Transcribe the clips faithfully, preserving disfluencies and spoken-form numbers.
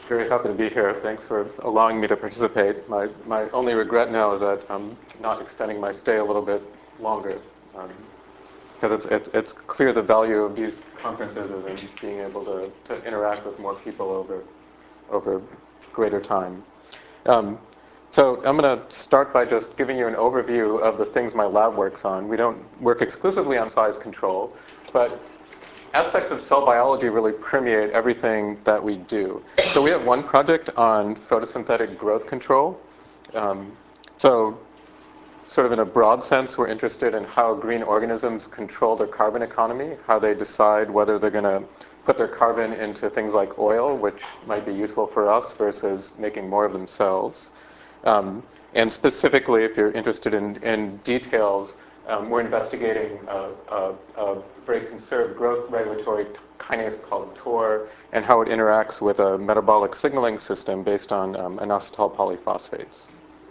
Very happy to be here. Thanks for allowing me to participate. My, my only regret now is that I'm not extending my stay a little bit longer, um, because it's, it, it's clear the value of these conferences is in being able to, to interact with more people over, over greater time. Um, so I'm going to start by just giving you an overview of the things my lab works on. We don't work exclusively on size control, but aspects of cell biology really permeate everything that we do. So we have one project on photosynthetic growth control. Um, so sort of in a broad sense, we're interested in how green organisms control their carbon economy, how they decide whether they're going to put their carbon into things like oil, which might be useful for us, versus making more of themselves. Um, and specifically, if you're interested in, in details, um, we're investigating a, a, a very conserved growth regulatory kinase called T O R and how it interacts with a metabolic signaling system based on um, inositol polyphosphates.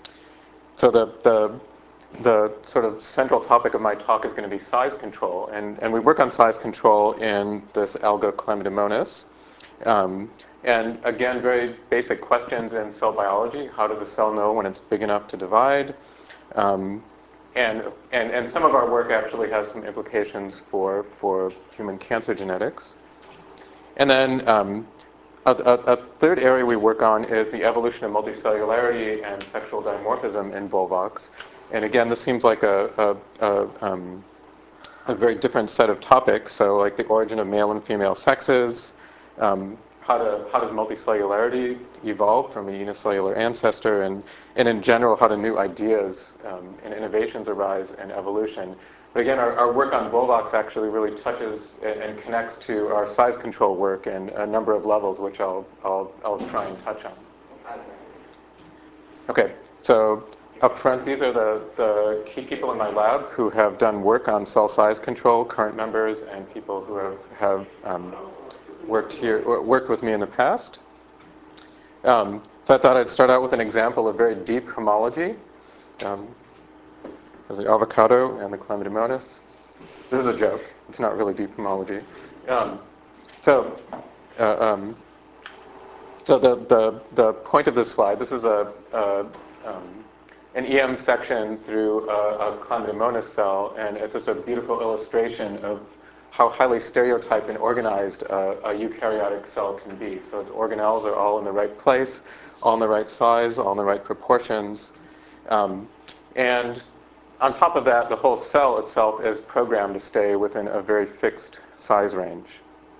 So the, the, the sort of central topic of my talk is going to be size control. And, and we work on size control in this alga Chlamydomonas. Um, and again, very basic questions in cell biology. How does a cell know when it's big enough to divide? Um, and, and, and some of our work actually has some implications for, for human cancer genetics. And then um, a, a, a third area we work on is the evolution of multicellularity and sexual dimorphism in Volvox. And again, this seems like a, a, a, um, a very different set of topics. So like the origin of male and female sexes, um, how, to, how does multicellularity evolve from a unicellular ancestor, and, and in general, how do new ideas um, and innovations arise in evolution. But again, our, our work on Volvox actually really touches and, and connects to our size control work in a number of levels, which I'll, I'll, I'll try and touch on. Okay, so up front, these are the, the key people in my lab who have done work on cell size control, current members, and people who have, have um, worked here, worked with me in the past. Um, so I thought I'd start out with an example of very deep homology. Um, there's the avocado and the Chlamydomonas. This is a joke. It's not really deep homology. Um, so, uh, um, so the, the the point of this slide. This is a, a um, an E M section through a, a Chlamydomonas cell, and it's just a beautiful illustration of how highly stereotyped and organized uh, a eukaryotic cell can be. So its organelles are all in the right place, all in the right size, all in the right proportions. Um, and on top of that, the whole cell itself is programmed to stay within a very fixed size range.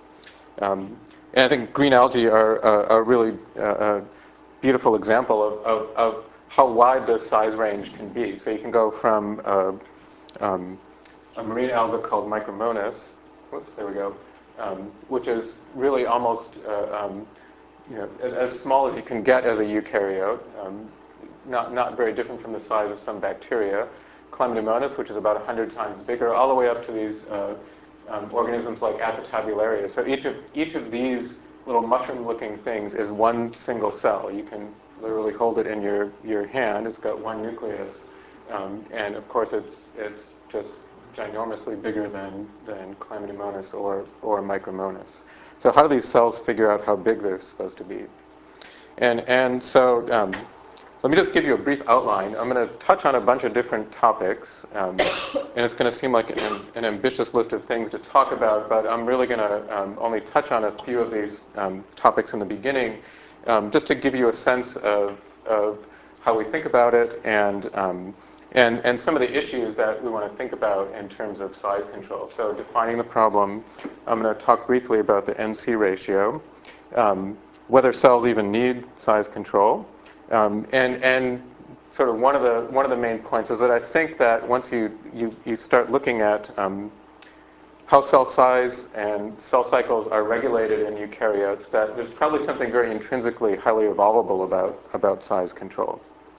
Um, and I think green algae are a, a really uh, a beautiful example of, of, of how wide the size range can be. So you can go from uh, um, a marine alga called Micromonas, whoops, there we go, um, which is really almost uh, um, you know, as, as small as you can get as a eukaryote, um, not, not very different from the size of some bacteria. Chlamydomonas, which is about one hundred times bigger, all the way up to these uh, um, organisms like Acetabularia. So each of, each of these little mushroom-looking things is one single cell. You can literally hold it in your, your hand. It's got one nucleus. Um, and of course, it's, it's just ginormously bigger than, than Chlamydomonas or, or Micromonas. So how do these cells figure out how big they're supposed to be? And, and so um, let me just give you a brief outline. I'm going to touch on a bunch of different topics, um, and it's going to seem like an, an ambitious list of things to talk about, but I'm really going to um, only touch on a few of these um, topics in the beginning, um, just to give you a sense of, of how we think about it and, um, and, and some of the issues that we want to think about in terms of size control. So defining the problem, I'm going to talk briefly about the N C ratio, um, whether cells even need size control, um, and, and sort of one of the one of the main points is that I think that once you, you, you start looking at um, how cell size and cell cycles are regulated in eukaryotes, that there's probably something very intrinsically highly evolvable about, about size control.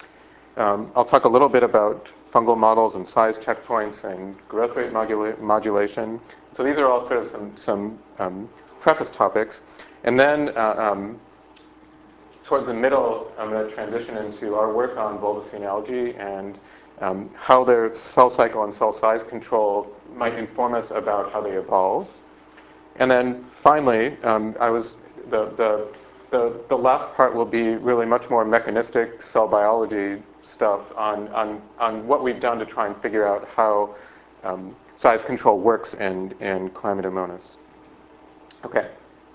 Um, I'll talk a little bit about fungal models and size checkpoints and growth rate modula modulation. So these are all sort of some, some um, preface topics. And then uh, um, towards the middle, I'm going to transition into our work on Volvocene algae and um, how their cell cycle and cell size control might inform us about how they evolve. And then finally, um, I was the, the, the, the last part will be really much more mechanistic cell biology stuff on, on, on what we've done to try and figure out how um, size control works in, in Chlamydomonas. Okay.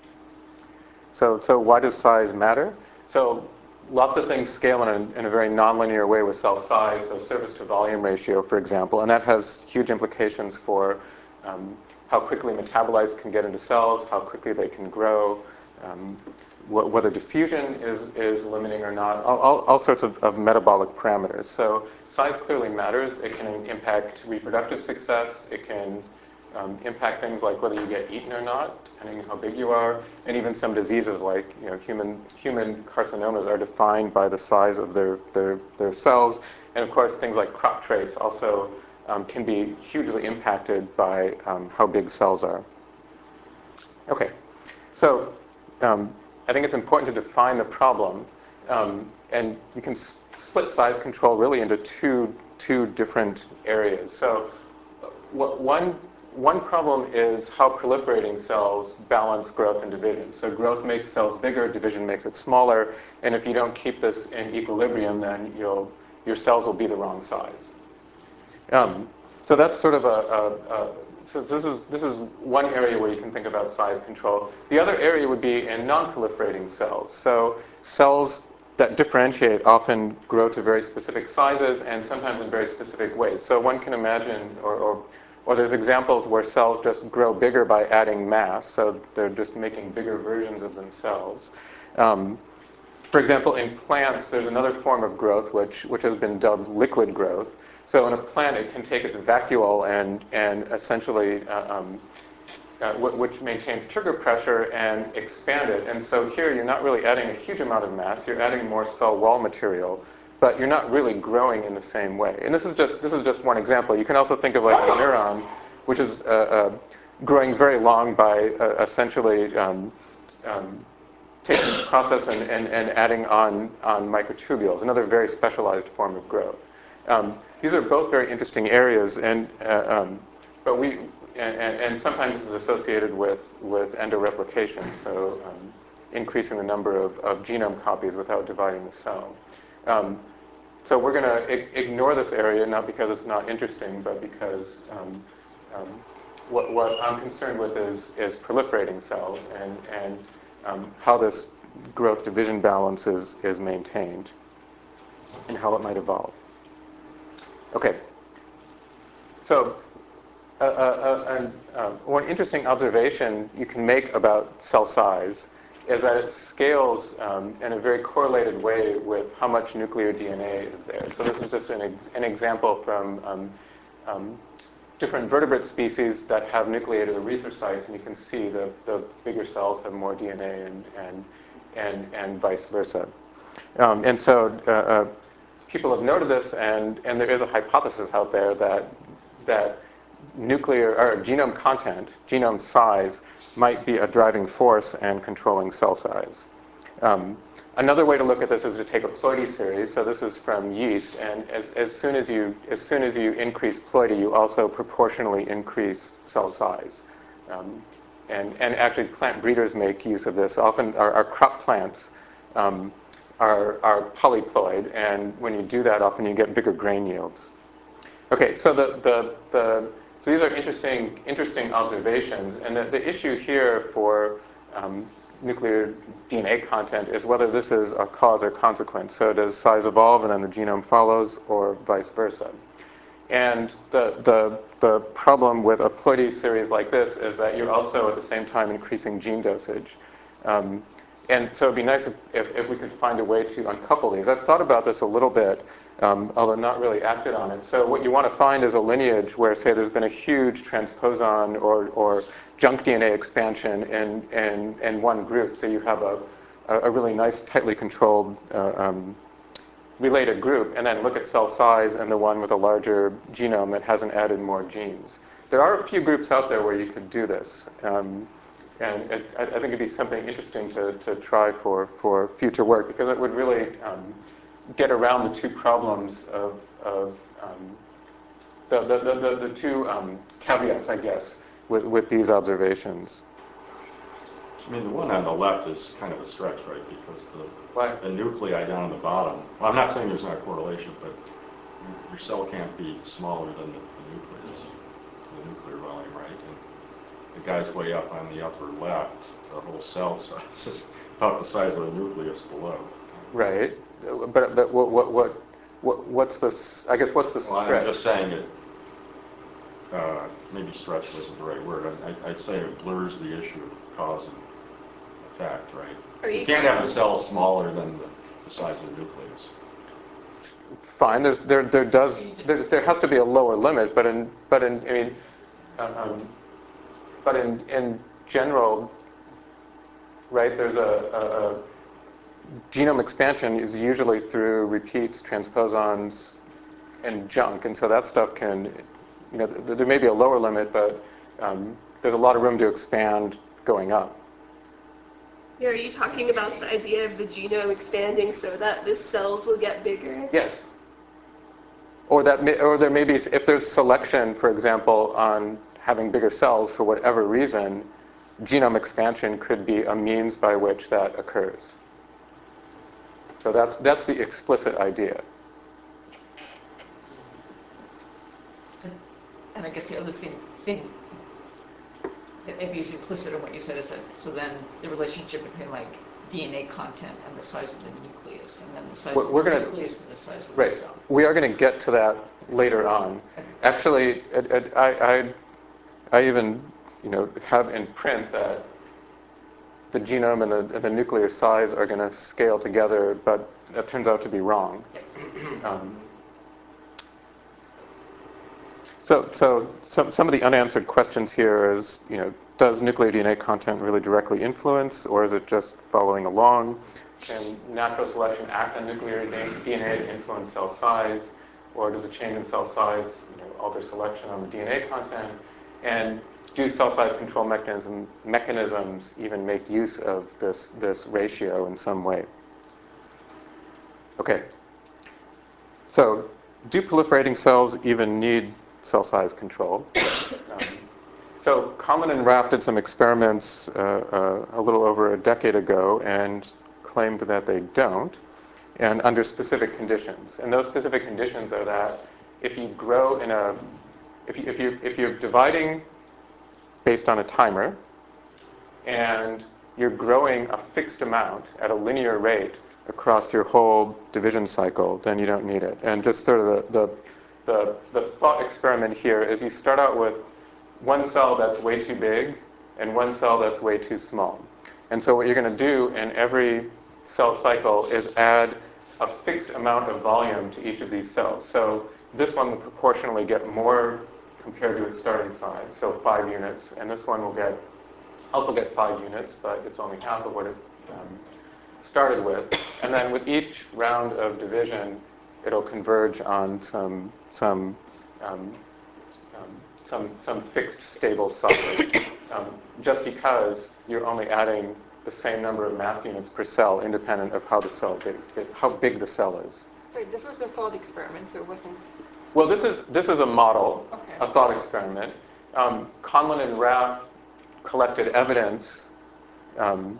So, so why does size matter? So lots of things scale in a, in a very nonlinear way with cell size, so surface to volume ratio, for example, and that has huge implications for um, how quickly metabolites can get into cells, how quickly they can grow, um, wh whether diffusion is, is limiting or not, all, all, all sorts of, of metabolic parameters. So size clearly matters. It can impact reproductive success. It can um, impact things like whether you get eaten or not, depending on how big you are, and even some diseases like, you know, human, human carcinomas are defined by the size of their, their, their cells. And of course, things like crop traits also um, can be hugely impacted by um, how big cells are. Okay, so um, I think it's important to define the problem, um, and you can s split size control really into two, two different areas. So what, one, one problem is how proliferating cells balance growth and division. So growth makes cells bigger, division makes it smaller, and if you don't keep this in equilibrium, then you'll, your cells will be the wrong size. Um, so that's sort of a, a, a so this is, this is one area where you can think about size control. The other area would be in non-proliferating cells. So cells that differentiate often grow to very specific sizes and sometimes in very specific ways. So one can imagine, or, or, or there's examples where cells just grow bigger by adding mass, so they're just making bigger versions of themselves. Um, For example, in plants, there's another form of growth which, which has been dubbed liquid growth. So in a plant, it can take its vacuole and, and essentially, uh, um, uh, which maintains trigger pressure, and expand it. And so here, you're not really adding a huge amount of mass. You're adding more cell wall material, but you're not really growing in the same way. And this is just, this is just one example. You can also think of like a neuron, which is uh, uh, growing very long by uh, essentially um, um, taking this process and, and, and adding on, on microtubules, another very specialized form of growth. Um, these are both very interesting areas, and, uh, um, but we, and, and sometimes this is associated with, with endoreplication, so um, increasing the number of, of genome copies without dividing the cell. Um, so we're going to ignore this area, not because it's not interesting, but because um, um, what, what I'm concerned with is, is proliferating cells and, and um, how this growth-division balance is, is maintained and how it might evolve. Okay. So uh, uh, uh, uh, one interesting observation you can make about cell size is that it scales um, in a very correlated way with how much nuclear D N A is there. So this is just an, ex an example from um, um, different vertebrate species that have nucleated erythrocytes, and you can see the, the bigger cells have more D N A and, and, and, and vice versa. Um, and so uh, uh, people have noted this, and, and there is a hypothesis out there that, that nuclear or genome content, genome size, might be a driving force and controlling cell size. Um, another way to look at this is to take a ploidy series. So this is from yeast, and as, as soon as you as soon as you increase ploidy, you also proportionally increase cell size. Um, and and actually, plant breeders make use of this. Often, our, our crop plants um, are are polyploid, and when you do that, often you get bigger grain yields. Okay, so the the the so these are interesting interesting observations, and the, the issue here for um, nuclear D N A content is whether this is a cause or consequence. So does size evolve and then the genome follows, or vice versa? And the the the problem with a ploidy series like this is that you're also at the same time increasing gene dosage. Um, And so it'd be nice if, if, if we could find a way to uncouple these. I've thought about this a little bit, um, although not really acted on it. So what you want to find is a lineage where, say, there's been a huge transposon or, or junk D N A expansion in, in, in one group. So you have a, a really nice, tightly controlled uh, um, related group, and then look at cell size and the one with a larger genome that hasn't added more genes. There are a few groups out there where you could do this. Um, And it, I, I think it'd be something interesting to, to try for, for future work, because it would really um, get around the two problems of, of um, the, the, the, the, the two um, caveats, I guess, with, with these observations. I mean, the one on the left is kind of a stretch, right? Because the, Why? the nuclei down on the bottom, well, I'm not saying there's not a correlation, but your, your cell can't be smaller than the, the nucleus, the nuclear volume, right? And the guy's way up on the upper left, the whole cell size is about the size of the nucleus below. Right. But, but what, what, what, what, what's the, s- I guess, what's the Well, stretch? I'm just saying it, uh, maybe stretch wasn't the right word. I, I'd say it blurs the issue of cause and effect, right? Are you You can't have a cell smaller than the, the size of the nucleus. Fine. There's, there, there does, there, there has to be a lower limit, but in, but in, I mean, um, but in, in general, right? There's a, a, a genome expansion is usually through repeats, transposons, and junk, and so that stuff can, you know, th- there may be a lower limit, but um, there's a lot of room to expand going up. Are you talking about the idea of the genome expanding so that the cells will get bigger? Yes. Or that, may, or there may be, if there's selection, for example, on having bigger cells for whatever reason, genome expansion could be a means by which that occurs. So that's that's the explicit idea. And I guess the other thing, thing that maybe is implicit in what you said is that, so then the relationship between like D N A content and the size of the nucleus, and then the size We're- of we're the gonna- nucleus and the size of Right. the cell. We are going to get to that later on. Actually, it, it, I, I, I even, you know, have in print that the genome and the, and the nuclear size are going to scale together, but that turns out to be wrong. Um, so, so some, some of the unanswered questions here is, you know, does nuclear D N A content really directly influence, or is it just following along? Can natural selection act on nuclear D N A to influence cell size, or does a change in cell size, you know, alter selection on the D N A content? And do cell size control mechanism, mechanisms even make use of this, this ratio in some way? Okay. So, do proliferating cells even need cell size control? Um, so, Conlon and Raff did some experiments uh, uh, a little over a decade ago and claimed that they don't, and under specific conditions. And those specific conditions are that if you grow in a, if, you, if, you, if you're dividing based on a timer, and you're growing a fixed amount at a linear rate across your whole division cycle, then you don't need it. And just sort of the, the, the, the thought experiment here is you start out with one cell that's way too big and one cell that's way too small. And so what you're going to do in every cell cycle is add a fixed amount of volume to each of these cells. So this one will proportionally get more compared to its starting size, so five units, and this one will get also get five units, but it's only half of what it um, started with. And then with each round of division, it'll converge on some some um, um, some some fixed stable size, um, just because you're only adding the same number of mass units per cell, independent of how the cell big, how big the cell is. So this was a thought experiment, so it wasn't... Well, this is this is a model, Okay. a thought experiment. Um, Conlon and Raff collected evidence um,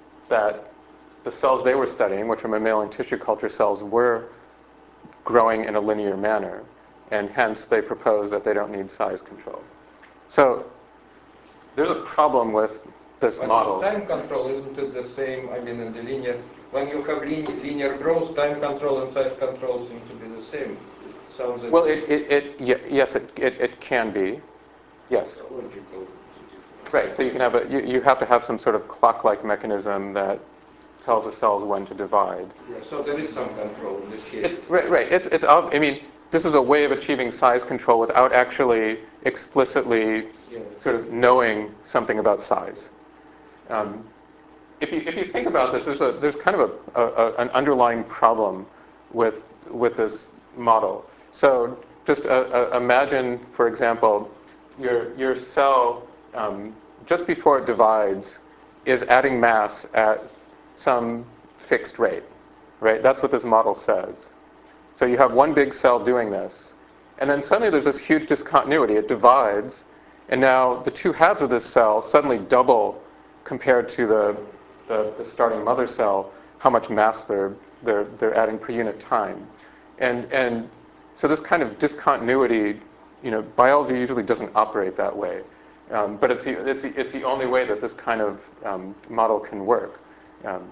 that the cells they were studying, which were mammalian tissue culture cells, were growing in a linear manner, and hence they proposed that they don't need size control. So there's a problem with this But model. time control, isn't it the same, I mean, in the linear, when you have linear, linear growth, time control and size control seem to be the same. It sounds like Well, it, it, it ye- yes, it, it, it can be, yes. logical. Right, so you can have a, you, you have to have some sort of clock-like mechanism that tells the cells when to divide. Yeah, so there is some control in this case. It's, right, right. It's, it's, ob- I mean, this is a way of achieving size control without actually explicitly Yeah. sort of knowing something about size. Um, if you if you think about this, there's a there's kind of a, a, a an underlying problem with with this model. So just uh, uh, imagine, for example, your your cell um, just before it divides is adding mass at some fixed rate, right? That's what this model says. So you have one big cell doing this, and then suddenly there's this huge discontinuity. It divides, and now the two halves of this cell suddenly double compared to the, the, the starting mother cell, how much mass they're, they're, they're adding per unit time. And, and so this kind of discontinuity, you know, biology usually doesn't operate that way. Um, but it's the, it's, the, it's the only way that this kind of um, model can work. Um,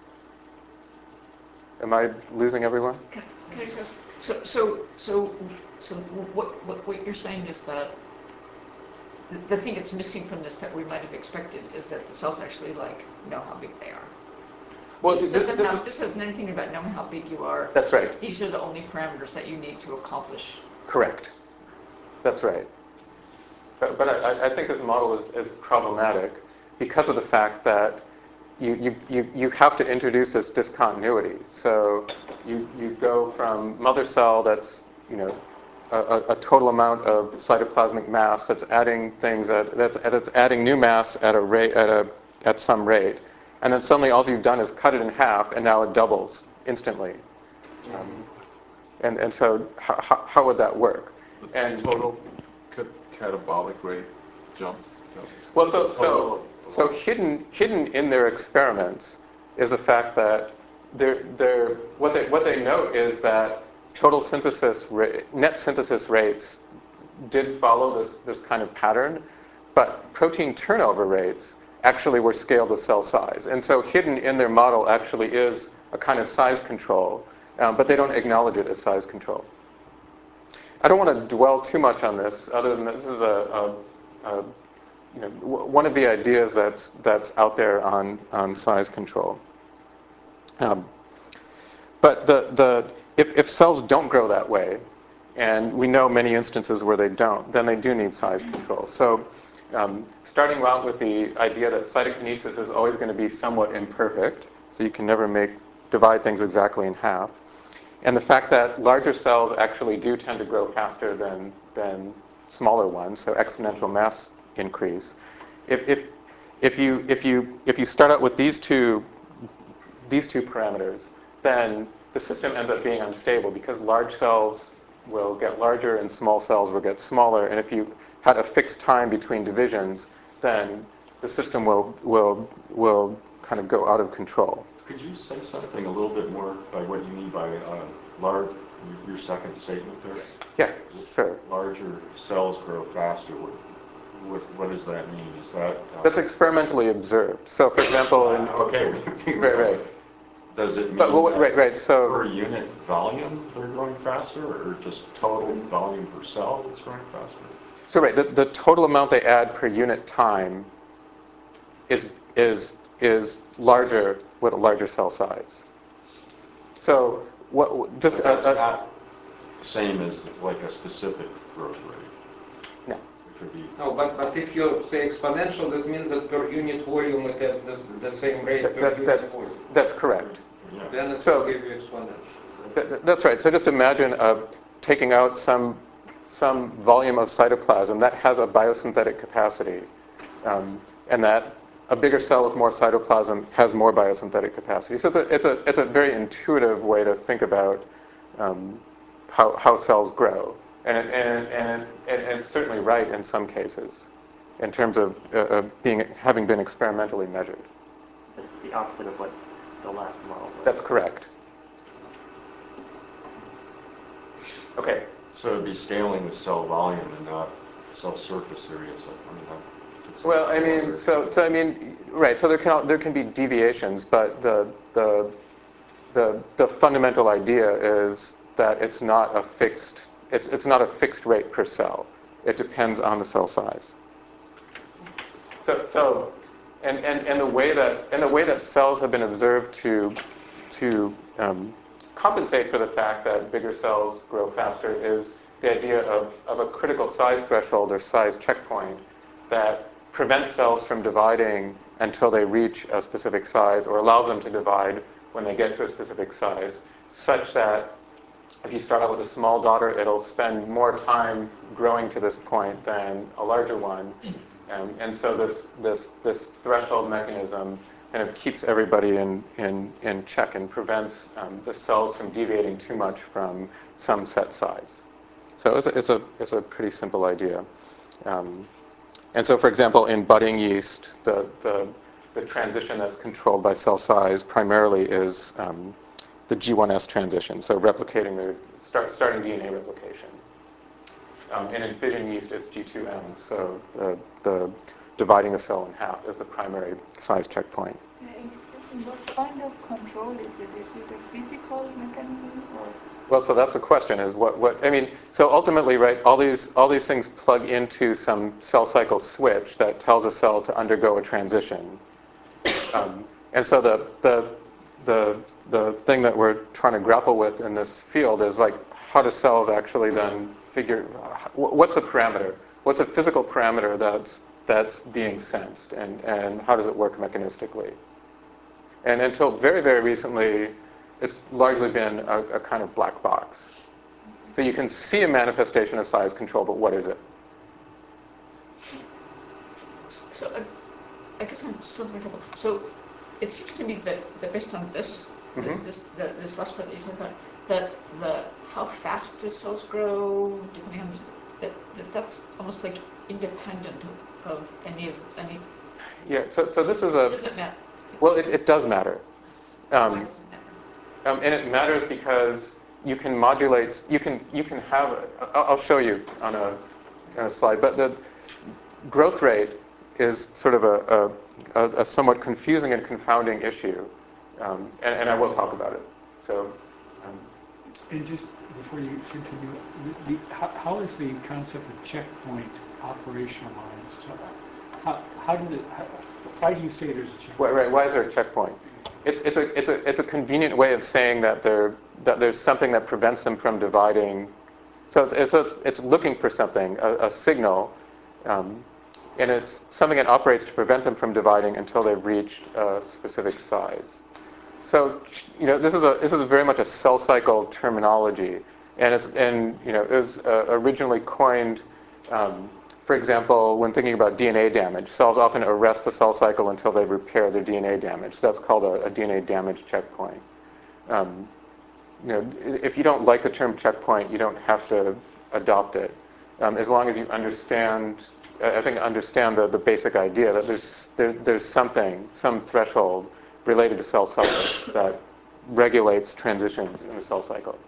am I losing everyone? Can, can I just ask, so, so, so, so what, what, what you're saying is that the, the thing that's missing from this that we might have expected is that the cells actually, like, know how big they are. Well, This, this, doesn't this, have, is, this has anything about knowing how big you are. that's right. These are the only parameters that you need to accomplish. Correct. That's right. But, but I, I think this model is, is problematic because of the fact that you, you, you, you have to introduce this discontinuity. So you, you go from mother cell that's, you know, a, a total amount of cytoplasmic mass that's adding things at, that's, that's adding new mass at a rate, at a, at some rate. And then suddenly all you've done is cut it in half and now it doubles instantly. Um, and, and so how, how would that work? And Total ca- catabolic rate jumps. So well, so so so hidden hidden in their experiments is the fact that they're, they're, what they what they note is that total synthesis rate, net synthesis rates did follow this this kind of pattern, but protein turnover rates actually were scaled to cell size, and so hidden in their model actually is a kind of size control, um, but they don't acknowledge it as size control. I don't want to dwell too much on this, other than this is a, a, a you know, w- one of the ideas that's that's out there on on size control. Um, but the the if if cells don't grow that way, and we know many instances where they don't, then they do need size control. So. Um, starting out with the idea that cytokinesis is always going to be somewhat imperfect, so you can never make divide things exactly in half. And the fact that larger cells actually do tend to grow faster than, than smaller ones, so exponential mass increase. If, if, if, you, if, you, if you start out with these two, these two parameters, then the system ends up being unstable because large cells will get larger and small cells will get smaller. And if you had a fixed time between divisions, then the system will, will, will kind of go out of control. Could you say something a little bit more by what you mean by uh, large, your, your second statement there? Yeah, sure. Larger cells grow faster. What, what, what does that mean? Is that... Uh, That's experimentally observed. So, for example... in, okay. right, right. Does it mean but, well, that right, right, so, per unit volume they're growing faster, or just total volume per cell that's growing faster? So, right, the, the total amount they add per unit time is, is, is larger with a larger cell size. So, what, just... But that's a, a, not the same as like a specific growth rate. no. It could be... No, but, but if you say exponential, that means that per unit volume it has this, the same rate That, per that, unit that's, volume. that's correct. Yeah. Then it So- will give you exponential. That, that's right. So just imagine uh, taking out some, some volume of cytoplasm that has a biosynthetic capacity, um, and that a bigger cell with more cytoplasm has more biosynthetic capacity. So it's a, it's a, it's a very intuitive way to think about um, how, how cells grow. And, it, and, and, and, and it's certainly right in some cases in terms of uh, uh, being, having been experimentally measured. It's the opposite of what the last model was. That's correct. Okay. So it'd be scaling with cell volume and not cell surface area. So, I mean, that, Well, I mean, so, so I mean, right. So there can there can be deviations, but the the the the fundamental idea is that it's not a fixed it's it's not a fixed rate per cell. It depends on the cell size. So so, and and, and the way that and the way that cells have been observed to to um, compensate for the fact that bigger cells grow faster is the idea of, of a critical size threshold or size checkpoint that prevents cells from dividing until they reach a specific size, or allows them to divide when they get to a specific size, such that if you start out with a small daughter, it'll spend more time growing to this point than a larger one. Um, and so this, this, this threshold mechanism kind of keeps everybody in, in, in check and prevents um, the cells from deviating too much from some set size. So it's a, it's a, it's a pretty simple idea. Um, and so, for example, in budding yeast, the, the, the transition that's controlled by cell size primarily is um, the G one S transition, so replicating the, start, starting D N A replication. Um, and in fission yeast, it's G two M, so the, the dividing the cell in half is the primary size checkpoint. Yeah, excuse me, what kind of control is it? Is it a physical mechanism or? Well, so that's a question, is what, what, I mean, so ultimately, right, all these, all these things plug into some cell cycle switch that tells a cell to undergo a transition. Um, and so the, the, the, the thing that we're trying to grapple with in this field is like, how do cells actually then figure, what's a parameter? What's a physical parameter that's, that's being sensed, and, and how does it work mechanistically? And until very, very recently, it's largely been a, a kind of black box. So you can see a manifestation of size control, but what is it? So uh, I guess I'm still having trouble. So it seems to me that, that based on this, Mm-hmm. that this, the, this last part that you talked about, that the how fast the cells grow, depending on that, that that's almost like independent of, of any of any. Yeah. So, so this is a. Does it matter? Well, it, it does matter. Um, Why does it matter? Um, and it matters because you can modulate, you can, you can have, I'll, I'll show you on a, on a slide, but the growth rate is sort of a, a, a somewhat confusing and confounding issue, um, and, and I will talk about it. So, um, And just before you continue, the, the, how, how is the concept of checkpoint operationalized? How, how did it, how, why do you say there's a checkpoint? Right, right, why is there a checkpoint? It's, it's, a, it's, a, it's a convenient way of saying that, there, that there's something that prevents them from dividing. So it's, it's, it's looking for something, a, a signal, um, and it's something that operates to prevent them from dividing until they've reached a specific size. So, you know, this is a, this is a very much a cell cycle terminology, and it's, and, you know, it was uh, originally coined, um, for example, when thinking about D N A damage. Cells often arrest the cell cycle until they repair their D N A damage. That's called a, a D N A damage checkpoint. Um, you know, if you don't like the term checkpoint, you don't have to adopt it, um, as long as you understand. I think understand the, the basic idea that there's there, there's something, some threshold related to cell cycles that regulates transitions in the cell cycle.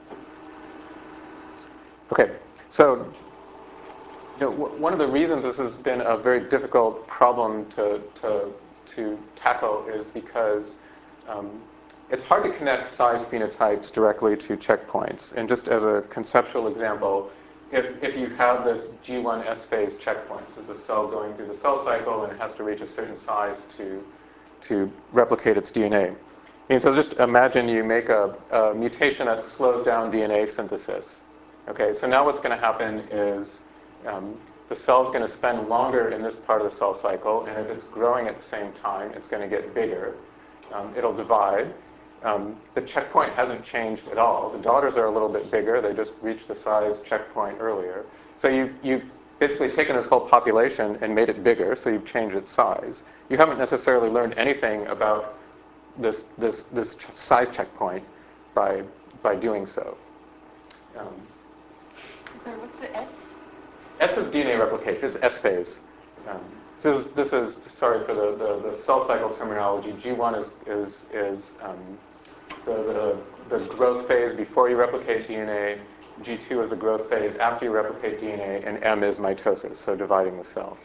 Okay, so. You know, w- one of the reasons this has been a very difficult problem to, to, to tackle is because um, it's hard to connect size phenotypes directly to checkpoints. And just as a conceptual example, if, if you have this G one S phase checkpoint, this is a cell going through the cell cycle and it has to reach a certain size to, to replicate its D N A. And so just imagine you make a, a mutation that slows down D N A synthesis. Okay, so now what's going to happen is Um, the cell's going to spend longer in this part of the cell cycle, and if it's growing at the same time, it's going to get bigger. Um, it'll divide. Um, the checkpoint hasn't changed at all. The daughters are a little bit bigger. They just reached the size checkpoint earlier. So you, you've basically taken this whole population and made it bigger, so you've changed its size. You haven't necessarily learned anything about this, this, this ch- size checkpoint by, by doing so. Um, Sorry, what's the S? S is D N A replication. It's S phase. Um, this is this is sorry for the, the, the cell cycle terminology. G one is is is um, the, the the growth phase before you replicate D N A. G two is the growth phase after you replicate D N A, and M is mitosis, so dividing the cell.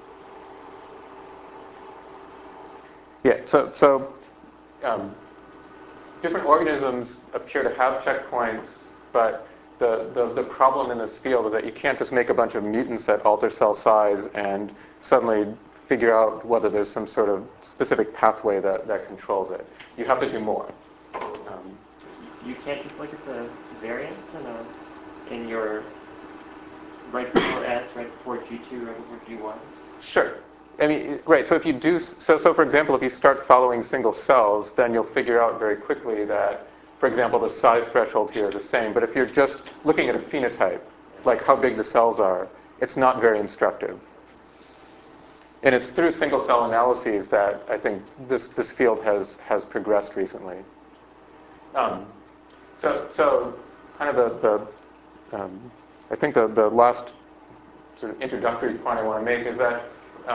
Yeah. So so um, different organisms appear to have checkpoints, but The, the, the problem in this field is that you can't just make a bunch of mutants that alter cell size and suddenly figure out whether there's some sort of specific pathway that, that controls it. You have to do more. Um, You can't just look at the variants in, a, in your right before S, right before G two, right before G one? sure. I mean, right, so if you do, so, so for example, if you start following single cells, then you'll figure out very quickly that, for example, the size threshold here is the same. But if you're just looking at a phenotype, like how big the cells are, it's not very instructive. And it's through single cell analyses that I think this, this field has, has progressed recently. Um, so, so kind of the, the um, I think the, the last sort of introductory point I want to make is that um,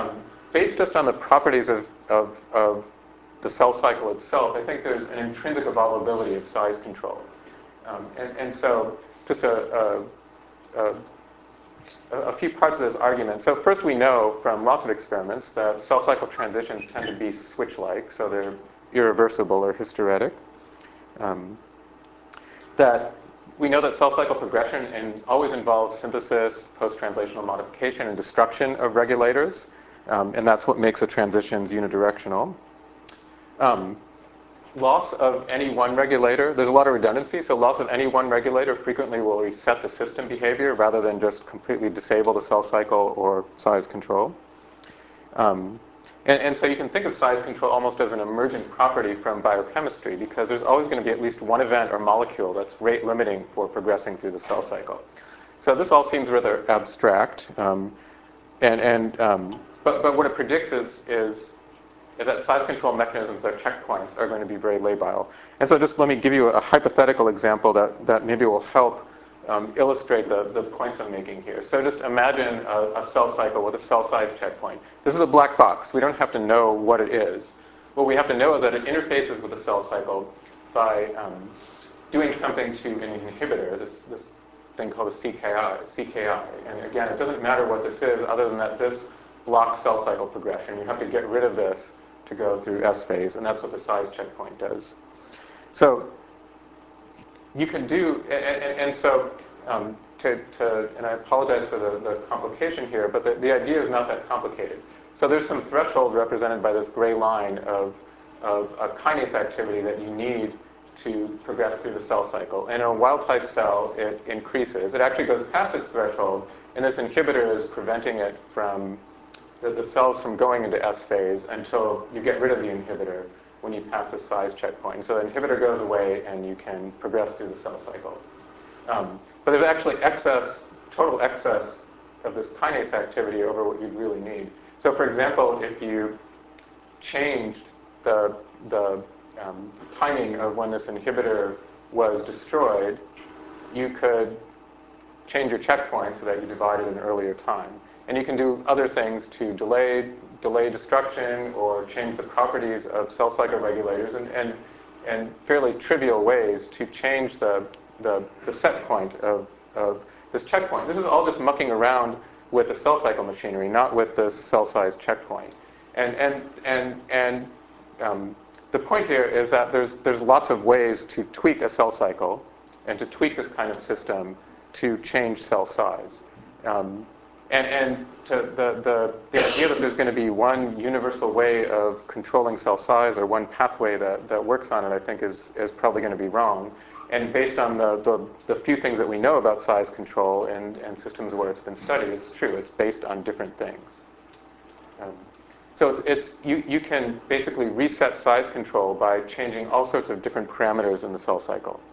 based just on the properties of, of, of the cell cycle itself, I think there's an intrinsic evolvability of size control. Um, and, and so just a, a, a a few parts of this argument. So first, we know from lots of experiments that cell cycle transitions tend to be switch-like, so they're irreversible or hysteretic. Um, that we know that cell cycle progression and always involves synthesis, post-translational modification, and destruction of regulators, um, and that's what makes the transitions unidirectional. Um, Loss of any one regulator, there's a lot of redundancy, so loss of any one regulator frequently will reset the system behavior rather than just completely disable the cell cycle or size control. Um, and, and so you can think of size control almost as an emergent property from biochemistry, because there's always going to be at least one event or molecule that's rate limiting for progressing through the cell cycle. So this all seems rather abstract, um, and, and, um, but, but what it predicts is, is is that size control mechanisms or checkpoints are going to be very labile. And so just let me give you a hypothetical example that, that maybe will help um, illustrate the, the points I'm making here. So just imagine a, a cell cycle with a cell size checkpoint. This is a black box. We don't have to know what it is. What we have to know is that it interfaces with the cell cycle by um, doing something to an inhibitor, this, this thing called a C K I, C K I. And again, it doesn't matter what this is other than that this blocks cell cycle progression. You have to get rid of this to go through S phase, and that's what the size checkpoint does. So you can do, and, and, and so um, to, to, and I apologize for the, the complication here, but the, the idea is not that complicated. So there's some threshold represented by this gray line of, of a kinase activity that you need to progress through the cell cycle. And in a wild-type cell, it increases. It actually goes past its threshold, and this inhibitor is preventing it from The, the cells from going into S phase until you get rid of the inhibitor when you pass the size checkpoint. And so the inhibitor goes away and you can progress through the cell cycle. Um, but there's actually excess, total excess of this kinase activity over what you'd really need. So for example, if you changed the, the um, timing of when this inhibitor was destroyed, you could change your checkpoint so that you divided an earlier time. And you can do other things to delay, delay destruction or change the properties of cell cycle regulators and, and, and fairly trivial ways to change the, the, the set point of, of this checkpoint. This is all just mucking around with the cell cycle machinery, not with this cell size checkpoint. And, and, and, and um, the point here is that there's, there's lots of ways to tweak a cell cycle and to tweak this kind of system to change cell size. Um, And, and to the, the, the idea that there's going to be one universal way of controlling cell size or one pathway that, that works on it, I think is, is probably going to be wrong. And based on the, the, the few things that we know about size control and, and systems where it's been studied, it's true. It's based on different things. Um, so it's, it's, you, you can basically reset size control by changing all sorts of different parameters in the cell cycle.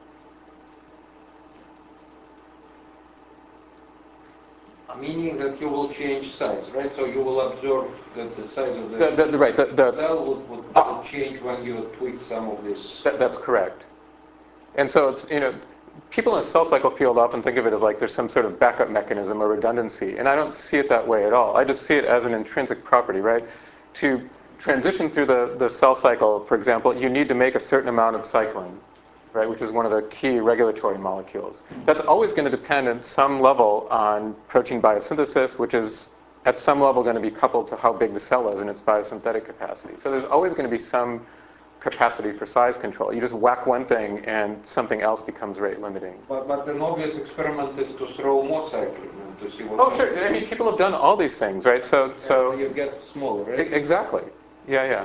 Meaning that you will change size, right? So you will observe that the size of the, the, the, the right, the, the, cell would, would, would change when you tweak some of this. That, that's correct. And so it's, you know, people in the cell cycle field often think of it as like there's some sort of backup mechanism or redundancy. And I don't see it that way at all. I just see it as an intrinsic property, right? To transition through the, the cell cycle, for example, you need to make a certain amount of cyclin, right, which is one of the key regulatory molecules. That's always going to depend at some level on protein biosynthesis, which is at some level going to be coupled to how big the cell is and its biosynthetic capacity. So there's always going to be some capacity for size control. You just whack one thing and something else becomes rate limiting. But, but an obvious experiment is to throw more cycling and to see what Oh, sure. I mean, people have done all these things, right? So, so you get smaller, right? Exactly. Yeah, yeah.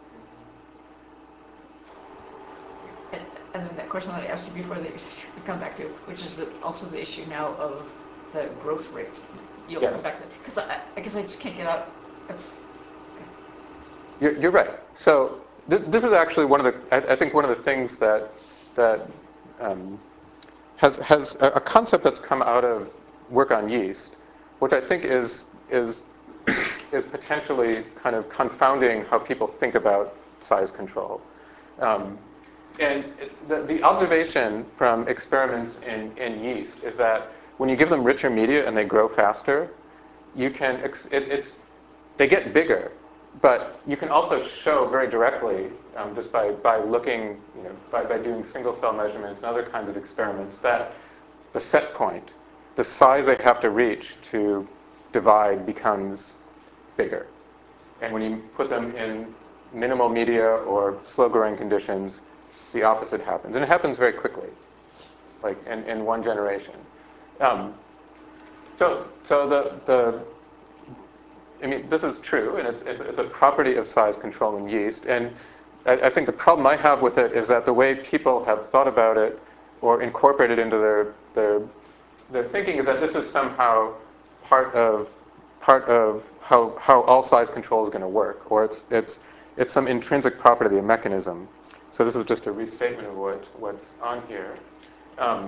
And then that question that I asked you before that you come back to, which is the, also the issue now of the growth rate. You'll Yes. come back to, because I, I guess I just can't get out. Okay. You're, you're right. So th this is actually one of the, I, I think one of the things that, that um, has, has a, a concept that's come out of work on yeast, which I think is, is, is potentially kind of confounding how people think about size control. Um, And the, the observation from experiments in, in yeast is that when you give them richer media and they grow faster, you can, it, it's, they get bigger, but you can also show very directly, um, just by, by looking, you know, by, by doing single cell measurements and other kinds of experiments, that the set point, the size they have to reach to divide, becomes bigger. And when you put them in minimal media or slow growing conditions, the opposite happens. And it happens very quickly, like in, in one generation. Um, so so the, the, I mean, this is true, and it's, it's, it's a property of size control in yeast. And I, I think the problem I have with it is that the way people have thought about it or incorporated into their, their, their thinking is that this is somehow part of part of how, how all size control is going to work, or it's, it's, it's some intrinsic property, a mechanism. So this is just a restatement of what, what's on here. Um,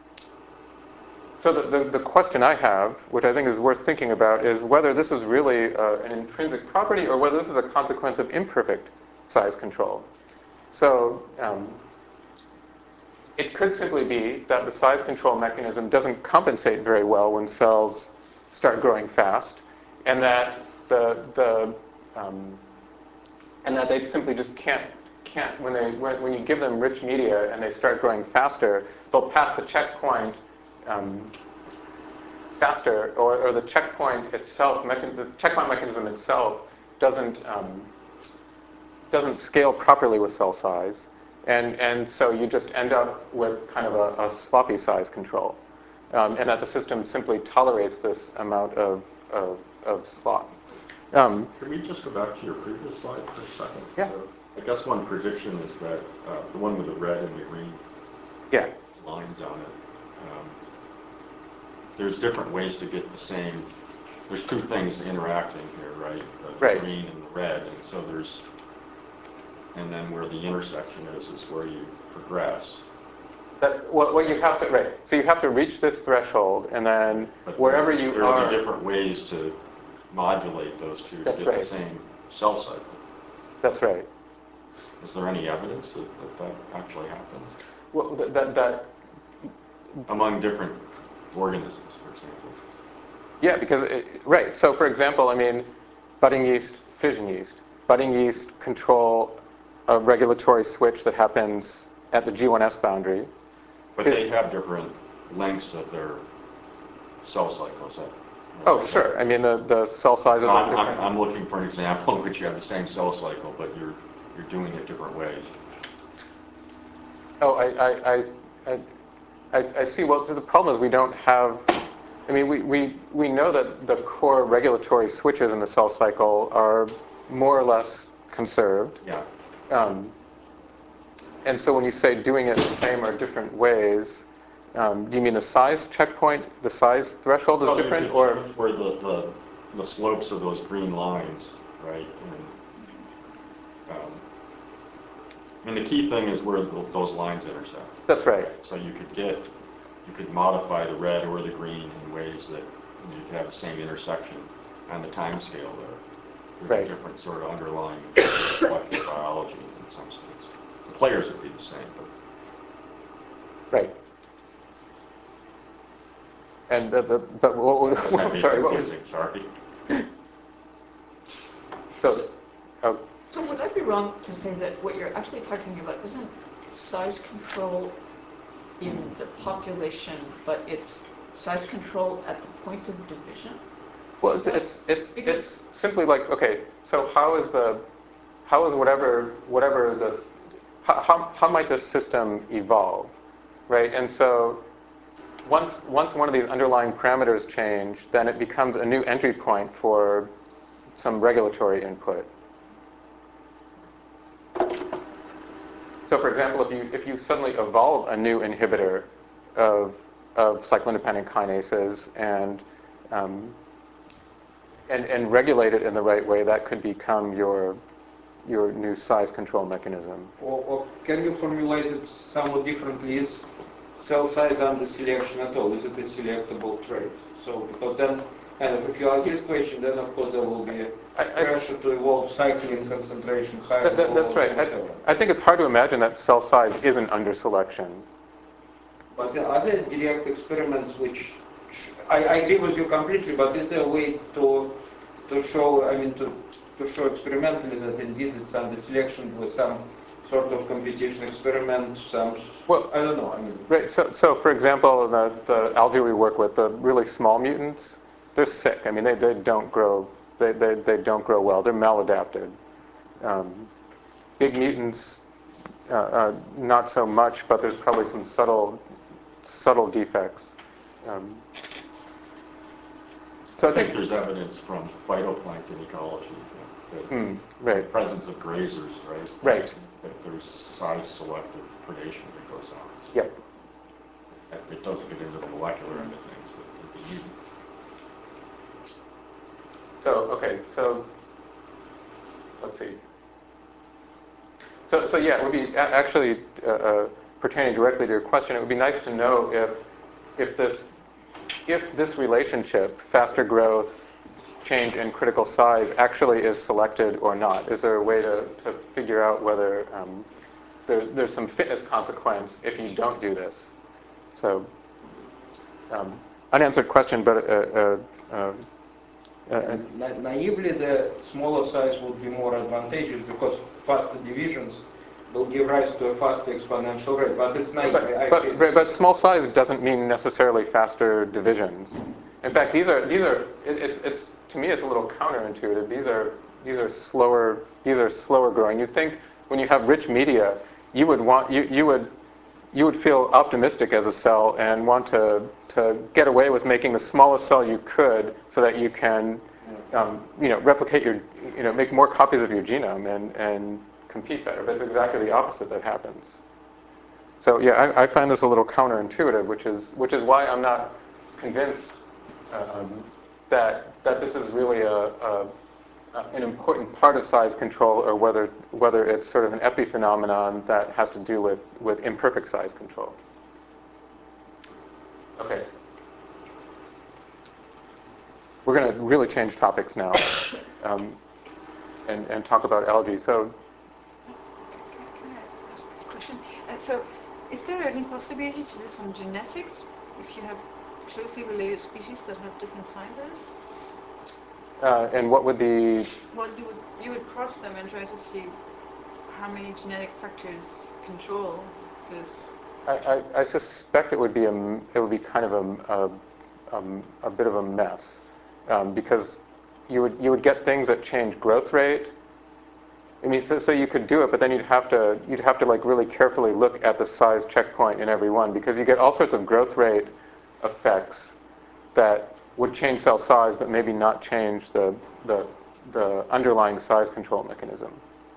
so the, the, the question I have, which I think is worth thinking about, is whether this is really uh, an intrinsic property or whether this is a consequence of imperfect size control. So um, it could simply be that the size control mechanism doesn't compensate very well when cells start growing fast, and that the the um, and that they simply just can't can't when they when, when you give them rich media and they start growing faster, they'll pass the checkpoint um, faster, or, or the checkpoint itself, mechan- the checkpoint mechanism itself doesn't um, doesn't scale properly with cell size, and and so you just end up with kind of a, a sloppy size control. Um, and that the system simply tolerates this amount of, of, of slop. Um, Can we just go back to your previous slide for a second? Yeah. So I guess one prediction is that uh, the one with the red and the green yeah, lines on it, um, there's different ways to get the same, there's two things interacting here, right? The Right. green and the red, and so there's, and then where the intersection is, is where you progress. that, what, what you have to, right, so you have to reach this threshold, and then But wherever there, you there are... will be different ways to modulate those two to That's get right. the same cell cycle. That's right. Is there any evidence that that, that actually happens? Well, that, that, that, Among different organisms, for example. yeah, because, it, right, so for example, I mean, budding yeast, fission yeast. Budding yeast control a regulatory switch that happens at the G one S boundary. But Fis- they have different lengths of their cell cycles. That, Oh, sure. I mean, the, the cell sizes So are I'm, different. I'm, I'm looking for an example in which you have the same cell cycle, but you're you're doing it different ways. Oh, I, I, I, I, I, I see. Well, the problem is we don't have. I mean, we, we, we know that the core regulatory switches in the cell cycle are more or less conserved. Yeah. Um, and so when you say doing it the same or different ways, um, do you mean the size checkpoint, the size threshold is Well, you different, could or change where the, the the slopes of those green lines, right? And, um, and the key thing is where the, those lines intersect. that's right. So you could get, you could modify the red or the green in ways that you could have the same intersection on the time scale there. With Right. a different sort of underlying molecular biology in some sense. The players would be the same, but Right. And the, the but what, does that what, be sorry, what was confusing? Sorry. so? Oh, So would I be wrong to say that what you're actually talking about isn't size control in the population, but it's size control at the point of division? well, it's it's it's, Because- it's simply like, okay, so how is the how is whatever whatever this how, how how might this system evolve, right? And so once once one of these underlying parameters change, then it becomes a new entry point for some regulatory input. So, for example, if you if you suddenly evolve a new inhibitor of of cyclin-dependent kinases and um, and and regulate it in the right way, that could become your your new size control mechanism. Or, or can you formulate it somewhat differently? Is cell size under selection at all? Is it a selectable trait? So, because then, kind of, if you ask this question, then of course there will be a I, I, pressure to evolve cycling concentration higher. that, that, that's or right. whatever. I, I think it's hard to imagine that cell size isn't under selection. But there are other direct experiments which, I, I agree with you completely, but is there a way to to show, I mean, to to show experimentally that indeed it's under selection with some sort of competition experiment, some, Well, I don't know, I mean. Right, so, so for example, the, the algae we work with, the really small mutants, they're sick. I mean, they, they don't grow, they, they, they don't grow well. They're maladapted. Um, big mutants, uh, uh, not so much, but there's probably some subtle, subtle defects. Um, so I I think think, there's evidence from phytoplankton ecology that, that mm, the right, presence of grazers, right? right, That there's size selective predation that goes on. yep. It doesn't get into the molecular end of things, but at the mutant. So, okay, so, let's see. So, so yeah, it would be a- actually uh, uh, pertaining directly to your question. It would be nice to know if, if this, if this relationship, faster growth, change in critical size, actually is selected or not. Is there a way to, to figure out whether um, there, there's some fitness consequence if you don't do this? So, um, unanswered question, but uh, uh, uh, uh, Na- naively, the smaller size would be more advantageous because faster divisions will give rise to a faster exponential rate. But it's naive. But, I, I but, feel- right, but small size doesn't mean necessarily faster divisions. In fact, these are these are it, it's it's to me it's a little counterintuitive. These are these are slower these are slower growing. You'd think when you have rich media, you would want you, you would you would feel optimistic as a cell and want to to get away with making the smallest cell you could so that you can um, you know replicate your you know make more copies of your genome and and compete better. But it's exactly the opposite that happens. So yeah, I, I find this a little counterintuitive, which is which is why I'm not convinced um, that that this is really a, a, an important part of size control, or whether whether it's sort of an epiphenomenon that has to do with with imperfect size control. Okay, we're going to really change topics now, um, and and talk about algae. So. Can I ask a question? Uh, so, is there any possibility to do some genetics if you have closely related species that have different sizes? Uh, and what would the Well, you would you would cross them and try to see how many genetic factors control this. I, I, I suspect it would be a it would be kind of a a, um, a bit of a mess, um, because you would you would get things that change growth rate. I mean, so, so you could do it, but then you'd have to you'd have to like really carefully look at the size checkpoint in every one, because you get all sorts of growth rate effects that would change cell size, but maybe not change the the the underlying size control mechanism.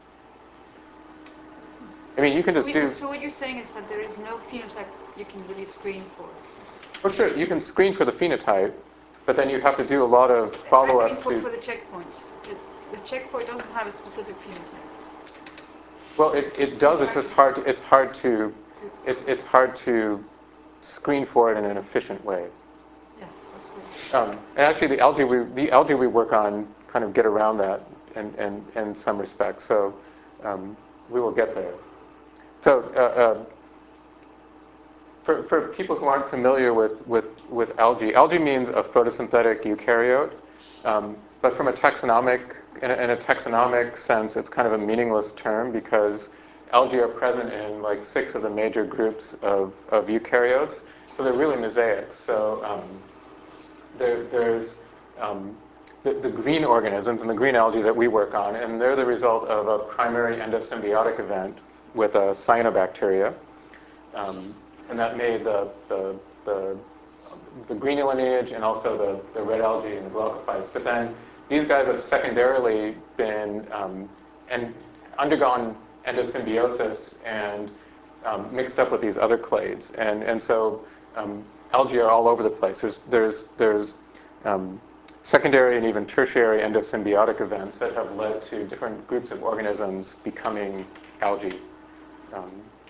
I mean, you can just So, do. we, so what you're saying is that there is no phenotype you can really screen for. Well, sure, you can screen for the phenotype, but then you'd have to do a lot of I, I follow-up mean, for, to. for the checkpoint, it, the checkpoint doesn't have a specific phenotype. Well, it, it does. It's just hard. To, it's hard to. It, it's hard to screen for it in an efficient way. Yeah, that's what. Um, and actually, the algae we the algae we work on kind of get around that in in, in some respects. So um, we will get there. So. Uh, uh, For, for people who aren't familiar with, with, with algae, algae means a photosynthetic eukaryote. Um, but from a taxonomic, in a, in a taxonomic sense, it's kind of a meaningless term, because algae are present in like six of the major groups of, of eukaryotes. So they're really mosaics. So um, there, there's um, the, the green organisms and the green algae that we work on, and they're the result of a primary endosymbiotic event with a cyanobacteria. Um, and that made the, the, the, the green lineage and also the, the red algae and the glaucophytes. But then these guys have secondarily been um, and undergone endosymbiosis and um, mixed up with these other clades. And, and so um, algae are all over the place. There's, there's, there's um, secondary and even tertiary endosymbiotic events that have led to different groups of organisms becoming algae. Um,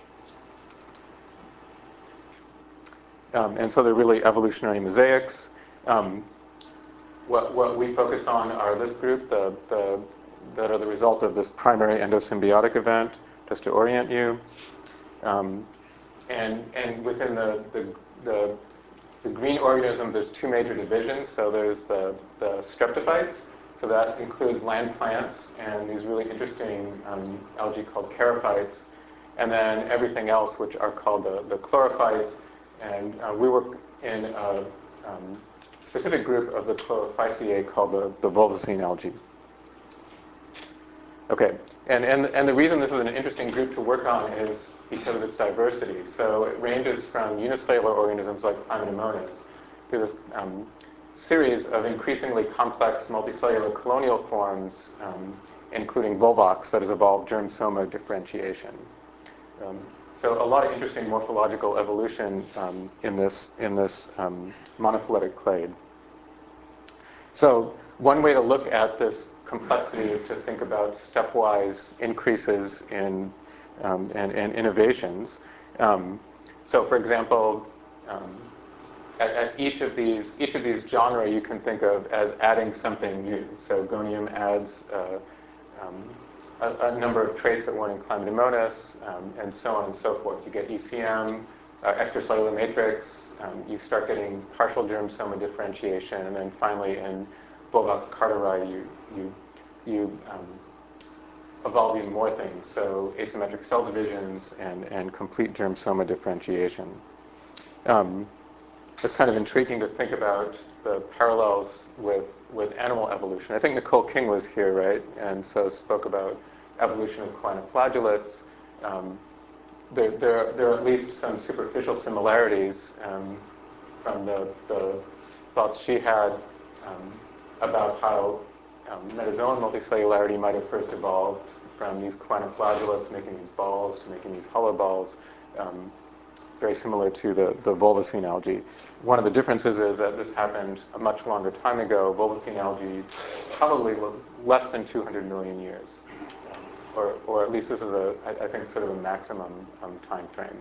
Um, and so they're really evolutionary mosaics. Um, what, what we focus on are this group, the, the, that are the result of this primary endosymbiotic event, just to orient you. Um, and, and within the, the, the, the green organisms, there's two major divisions. So there's the, the streptophytes. So that includes land plants and these really interesting um, algae called charophytes, and then everything else, which are called the, the chlorophytes. And uh, we work in a um, specific group of the Chlorophyceae called the, the Volvocene algae. Okay, and, and, and the reason this is an interesting group to work on is because of its diversity. So it ranges from unicellular organisms like Chlamydomonas to this um, series of increasingly complex multicellular colonial forms, um, including Volvox, that has evolved germ-soma differentiation. Um, so a lot of interesting morphological evolution um, in this, in this um, monophyletic clade. So one way to look at this complexity is to think about stepwise increases in um, and, and innovations. Um, so, for example, um, at, at each of these each of these genera you can think of as adding something new. So, Gonium adds uh, um, a, a number of traits that weren't in Chlamydomonas, um, and so on and so forth. You get E C M, uh, extracellular matrix. Um, you start getting partial germ-soma differentiation, and then finally in Volvox carteri, you you you um, evolve even more things. So asymmetric cell divisions and and complete germ-soma differentiation. Um, it's kind of intriguing to think about the parallels with with animal evolution. I think Nicole King was here, right? And so spoke about evolution of quinoflagellates. Um, there, there, there are at least some superficial similarities um, from the, the thoughts she had um, about how um, metazoan multicellularity might have first evolved from these quinoflagellates making these balls to making these hollow balls, um, very similar to the, the Volvocene algae. One of the differences is that this happened a much longer time ago. Volvocene algae, probably less than two hundred million years. Or, or at least this is, a, I, I think, sort of a maximum um, time frame.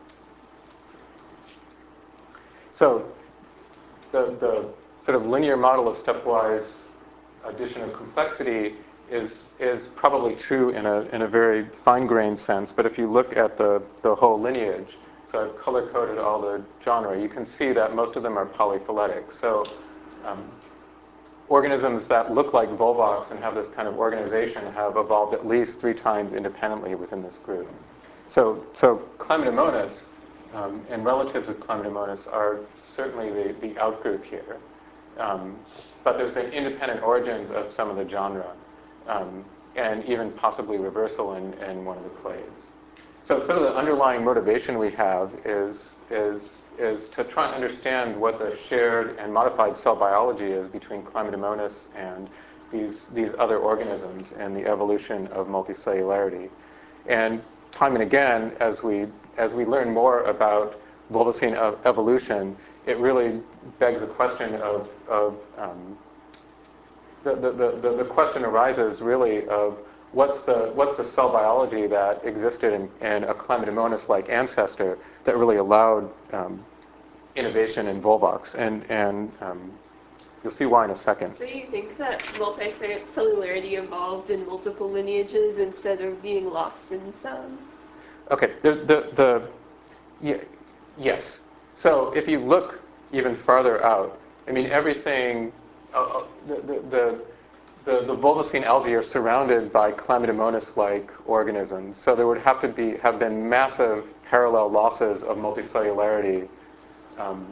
So the, the sort of linear model of stepwise addition of complexity is, is probably true in a, in a very fine-grained sense, but if you look at the, the whole lineage, so I've color-coded all the genera, you can see that most of them are polyphyletic. So um, organisms that look like Volvox and have this kind of organization have evolved at least three times independently within this group. So, so Chlamydomonas um, and relatives of Chlamydomonas are certainly the, the outgroup here. Um, but there's been independent origins of some of the genera, um, and even possibly reversal in, in one of the clades. So sort of the underlying motivation we have is, is, is to try and understand what the shared and modified cell biology is between Chlamydomonas and these, these other organisms and the evolution of multicellularity. And time and again, as we, as we learn more about Volvocene evolution, it really begs the question of, of um, the, the, the, the question arises really of what's the, what's the cell biology that existed in, in a Chlamydomonas-like ancestor that really allowed um, innovation in Volvox? And, and um, you'll see why in a second. So you think that multicellularity evolved in multiple lineages instead of being lost in some? Okay, the, the, the yeah, yes. So if you look even farther out, I mean, everything, uh, the, the, the The, the Volvocene algae are surrounded by Chlamydomonas-like organisms, so there would have to be have been massive parallel losses of multicellularity um,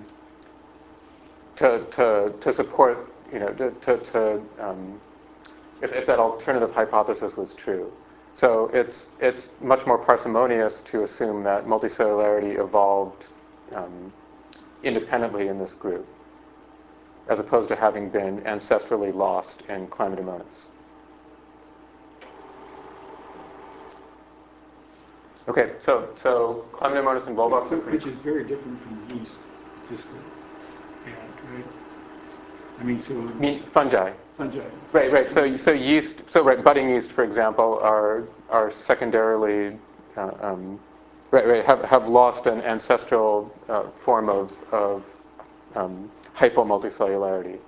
to, to to support, you know, to, to um, if, if that alternative hypothesis was true. So it's it's much more parsimonious to assume that multicellularity evolved um, independently in this group, as opposed to having been ancestrally lost in Chlamydomonas. Okay, so so Chlamydomonas and Volvox are pretty... Which is very different from yeast, just to add, right? I mean, so... I mean, fungi. Fungi. Right, right. So so yeast, so right, budding yeast, for example, are are secondarily, uh, um, right, right, have, have lost an ancestral uh, form of, of um, hyphal multicellularity.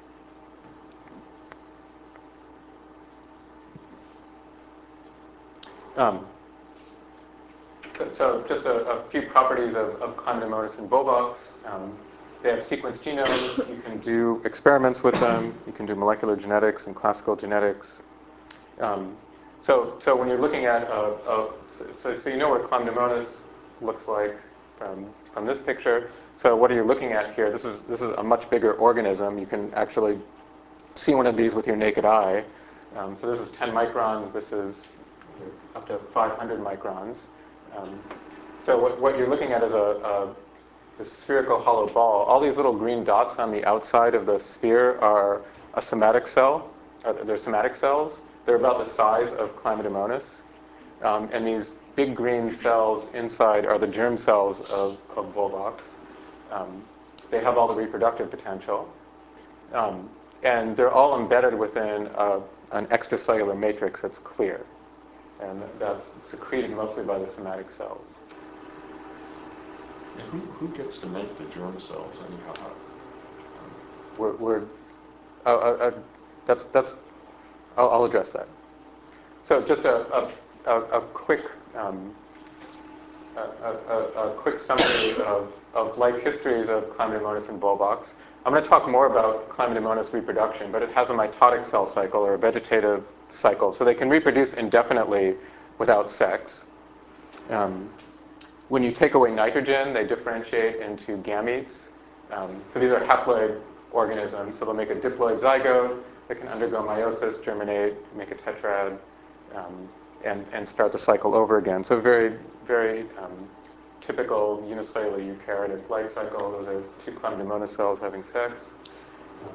Um, so, so just a, a few properties of, of Chlamydomonas and Volvox. Um, they have sequenced genomes. You can do experiments with them. You can do molecular genetics and classical genetics. Um, so, so when you're looking at, a, a, so, so you know what Chlamydomonas looks like from, from this picture. So what are you looking at here? This is, this is a much bigger organism. You can actually see one of these with your naked eye. Um, so this is ten microns. This is up to five hundred microns. Um, so what, what you're looking at is a, a, a spherical hollow ball. All these little green dots on the outside of the sphere are a somatic cell. Uh, they're somatic cells. They're about the size of Chlamydomonas. Um, and these big green cells inside are the germ cells of, of Volvox. Um, they have all the reproductive potential. Um, and they're all embedded within a, an extracellular matrix that's clear. And that's secreted mostly by the somatic cells. And who, who gets to make the germ cells anyhow? We're, we're uh, uh, uh, that's, that's, I'll, I'll address that. So just a, a, a, a quick um, a, a, a quick summary of, of life histories of Chlamydomonas and Volvox. I'm going to talk more about Chlamydomonas reproduction, but it has a mitotic cell cycle or a vegetative cycle, so they can reproduce indefinitely without sex. Um, when you take away nitrogen, they differentiate into gametes. Um, so these are haploid organisms, so they'll make a diploid zygote that can undergo meiosis, germinate, make a tetrad, um, and, and start the cycle over again. So very, very um, typical unicellular eukaryotic life cycle. Those are two Chlamydomonas cells having sex. Um,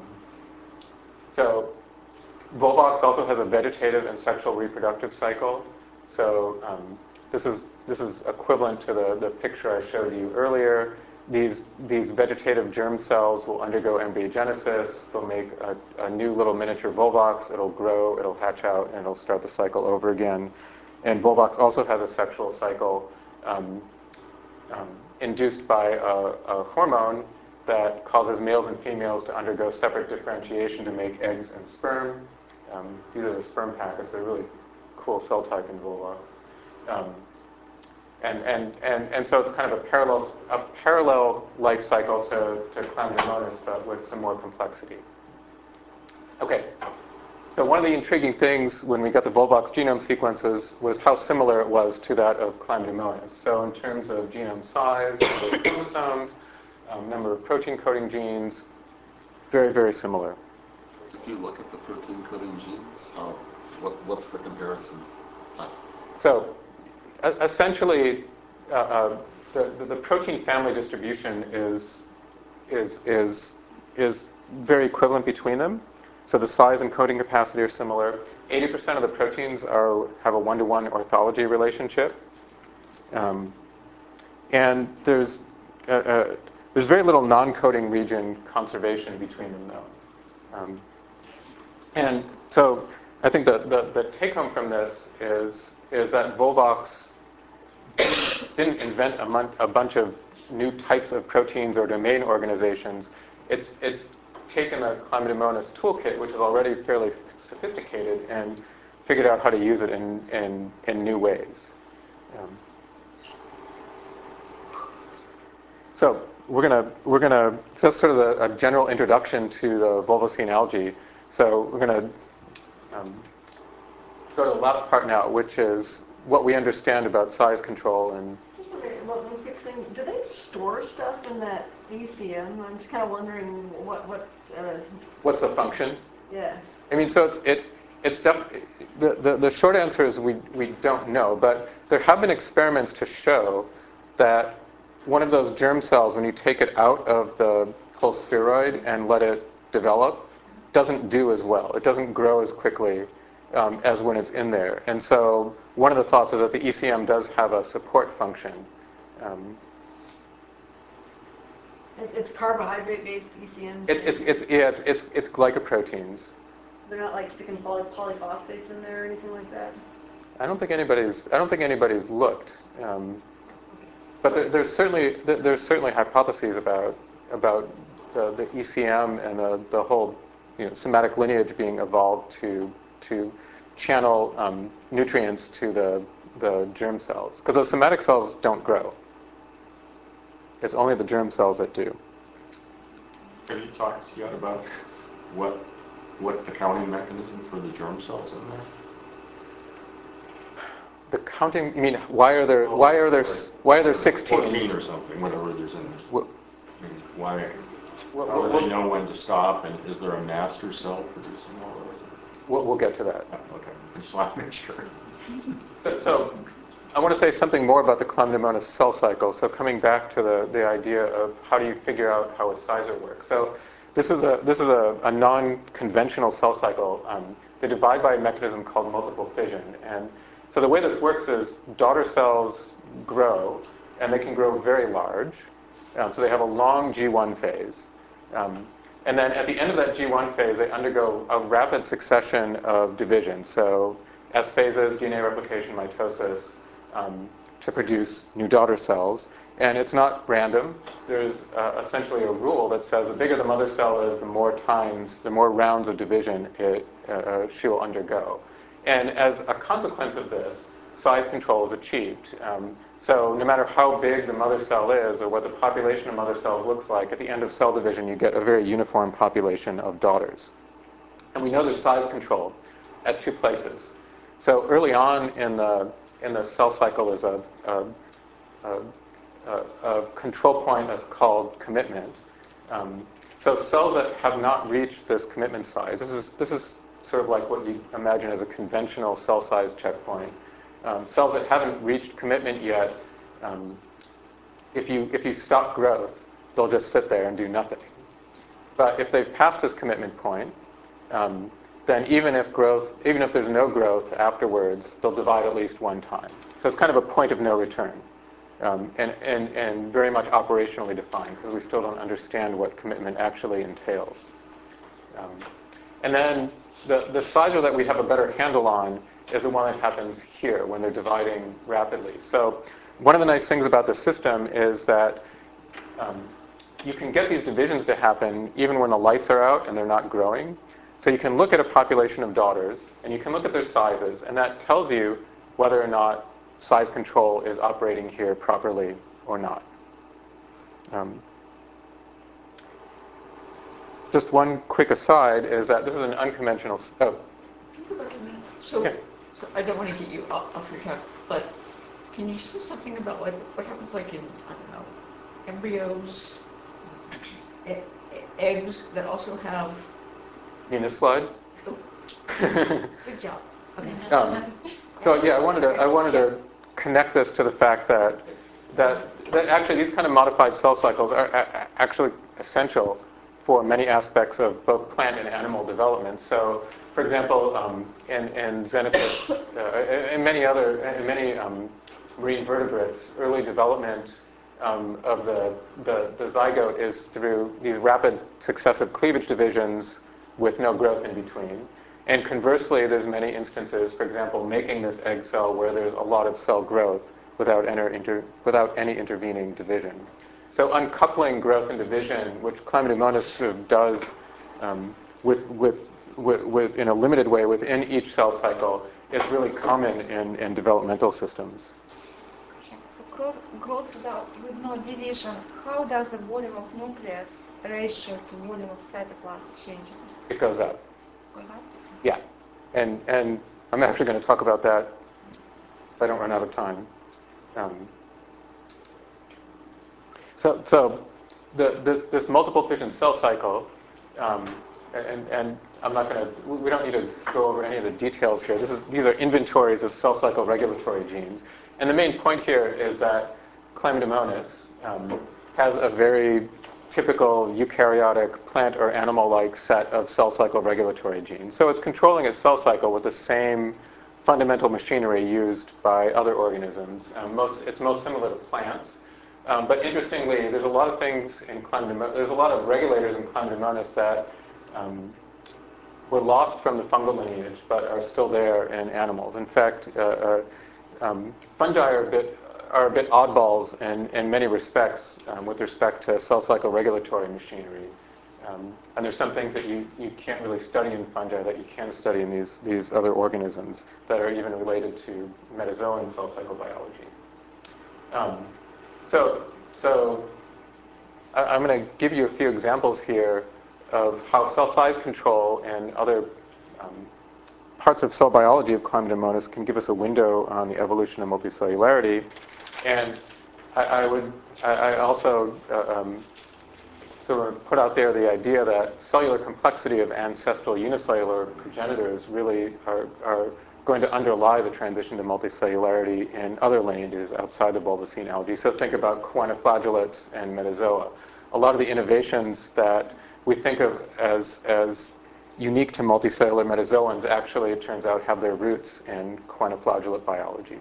so Volvox also has a vegetative and sexual reproductive cycle. So um, this is this is equivalent to the, the picture I showed you earlier. These, these vegetative germ cells will undergo embryogenesis. They'll make a, a new little miniature Volvox. It'll grow, it'll hatch out, and it'll start the cycle over again. And Volvox also has a sexual cycle um, um, induced by a, a hormone that causes males and females to undergo separate differentiation to make eggs and sperm. Um, these are the sperm packets. They're a really cool cell type in Volvox. Um, And, and, and, and so it's kind of a parallel, a parallel life cycle to, to Chlamydomonas, but with some more complexity. Okay, so one of the intriguing things when we got the Volvox genome sequences was how similar it was to that of Chlamydomonas. So in terms of genome size, number of chromosomes, um, number of protein coding genes, very, very similar. If you look at the protein coding genes, how, what, what's the comparison? So essentially, uh, uh, the, the, the protein family distribution is, is, is, is very equivalent between them. So the size and coding capacity are similar. eighty percent of the proteins are, have a one-to-one orthology relationship. Um, and there's, uh, uh, there's very little non-coding region conservation between them, though. Um, and so I think the, the, the take-home from this is, is that Volvox didn't invent a, mon- a bunch of new types of proteins or domain organizations. It's, it's taken a Chlamydomonas toolkit, which is already fairly sophisticated, and figured out how to use it in, in, in new ways. Um, so we're gonna we're gonna so that's sort of a, a general introduction to the Volvocene algae. So we're gonna um, go to the last part now, which is what we understand about size control and. One one quick thing, do they store stuff in that E C M? I'm just kind of wondering what, what, uh, What's the function? yeah. I mean, so it's it it's def- the, the the short answer is we we don't know, but there have been experiments to show that one of those germ cells, when you take it out of the whole spheroid and let it develop, doesn't do as well. It doesn't grow as quickly um, as when it's in there. And so one of the thoughts is that the E C M does have a support function. Um, It's, it's carbohydrate-based E C M? it's it's it's yeah, it's it's it's glycoproteins. They're not like sticking poly polyphosphates in there or anything like that? I don't think anybody's. I don't think anybody's looked. Um, but there, there's certainly there, there's certainly hypotheses about about the, the E C M and the, the whole you know, somatic lineage being evolved to to channel um, nutrients to the the germ cells, because those somatic cells don't grow. It's only the germ cells that do. Have you talked yet about what, what the counting mechanism for the germ cells in there? The counting, you mean, why are there, why are there, s- why are there sixteen? fourteen or something, whatever there's in there. What- I mean, why, what- how do what- they know when to stop, and is there a master cell producing all those? We'll, we'll get to that. Okay, I just want to make sure. So, so I want to say something more about the Chlamydomonas cell cycle. So coming back to the, the idea of how do you figure out how a sizer works. So this is a, this is a, a non-conventional cell cycle. Um, they divide by a mechanism called multiple fission. And so the way this works is daughter cells grow, and they can grow very large. Um, so they have a long G one phase. Um, and then at the end of that G one phase, they undergo a rapid succession of division. So S phases, D N A replication, mitosis, um, to produce new daughter cells. And it's not random. There's uh, essentially a rule that says the bigger the mother cell is, the more times, the more rounds of division it, uh, she will undergo. And as a consequence of this, size control is achieved. Um, so no matter how big the mother cell is or what the population of mother cells looks like, at the end of cell division, you get a very uniform population of daughters. And we know there's size control at two places. So early on in the, in the cell cycle is a, a, a, a, a control point that's called commitment. Um, so cells that have not reached this commitment size, this is, this is sort of like what you imagine as a conventional cell size checkpoint. Um, cells that haven't reached commitment yet, um, if you, if you stop growth, they'll just sit there and do nothing. But if they've passed this commitment point, um, then even if growth, even if there's no growth afterwards, they'll divide at least one time. So it's kind of a point of no return, um, and, and, and very much operationally defined, because we still don't understand what commitment actually entails. Um, and then the, the sizer that we have a better handle on is the one that happens here when they're dividing rapidly. So one of the nice things about the system is that um, you can get these divisions to happen even when the lights are out and they're not growing. So you can look at a population of daughters, and you can look at their sizes, and that tells you whether or not size control is operating here properly or not. Um, just one quick aside is that this is an unconventional... Oh. Can you go back a minute? So, Yeah. so I don't want to get you off, off your track, but can you say something about like what happens like in, I don't know, embryos, e- e- eggs that also have... You mean this slide? Oh, good job. Okay. Um, so yeah, I wanted to I wanted to connect this to the fact that that that actually these kind of modified cell cycles are a- actually essential for many aspects of both plant and animal development. So, for example, um, in in xenopus, uh, in many other in many um, marine vertebrates, early development um, of the, the the zygote is through these rapid successive cleavage divisions with no growth in between. And conversely, there's many instances, for example, making this egg cell where there's a lot of cell growth without, enter, inter, without any intervening division. So uncoupling growth and division, which Chlamydomonas sort of does um, with, with, with, with, in a limited way within each cell cycle, is really common in, in developmental systems. So growth, growth without, with no division, how does the volume of nucleus ratio to volume of cytoplasm change? It goes up. Goes up? Yeah. And, and I'm actually going to talk about that if I don't run out of time. Um, so so the, the, this multiple fission cell cycle, um, and, and I'm not going to, we don't need to go over any of the details here. This is, these are inventories of cell cycle regulatory genes. And the main point here is that Chlamydomonas um, has a very typical eukaryotic plant or animal-like set of cell cycle regulatory genes. So it's controlling its cell cycle with the same fundamental machinery used by other organisms. Um, most, it's most similar to plants. Um, but interestingly, there's a lot of things in Chlamydomonas, there's a lot of regulators in Chlamydomonas that um, were lost from the fungal lineage, but are still there in animals. In fact, uh, uh, um, fungi are a bit are a bit oddballs in, in many respects um, with respect to cell cycle regulatory machinery. Um, and there's some things that you, you can't really study in fungi that you can study in these, these other organisms that are even related to metazoan cell cycle biology. Um, so, so I, I'm going to give you a few examples here of how cell size control and other um, parts of cell biology of Chlamydomonas can give us a window on the evolution of multicellularity. And I, I would, I, I also uh, um, sort of put out there the idea that cellular complexity of ancestral unicellular progenitors really are, are going to underlie the transition to multicellularity in other lineages outside the bulbocene algae. So think about choanoflagellates and metazoa. A lot of the innovations that we think of as, as unique to multicellular metazoans actually, it turns out, have their roots in choanoflagellate biology.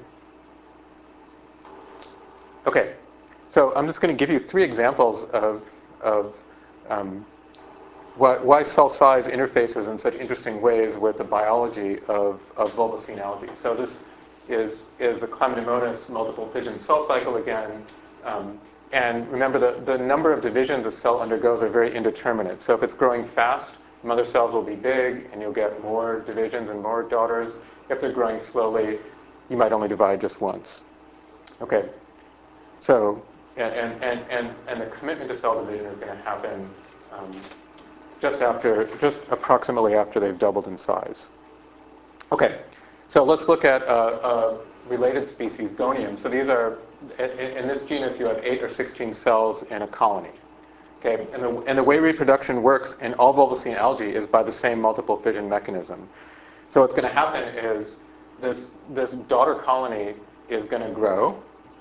Okay, so I'm just going to give you three examples of, of um, why, why cell size interfaces in such interesting ways with the biology of, of bulbocene algae. So this is, is the Chlamydomonas multiple fission cell cycle again. Um, and remember, the, the number of divisions a cell undergoes are very indeterminate. So if it's growing fast, mother cells will be big, and you'll get more divisions and more daughters. If they're growing slowly, you might only divide just once. Okay, so, and, and, and, and the commitment to cell division is going to happen um, just after, just approximately after they've doubled in size. Okay, so let's look at a, a related species, Gonium. So these are, in, in this genus, you have eight or sixteen cells in a colony. Okay, and the, and the way reproduction works in all bulbocene algae is by the same multiple fission mechanism. So what's going to happen is this, this daughter colony is going to grow,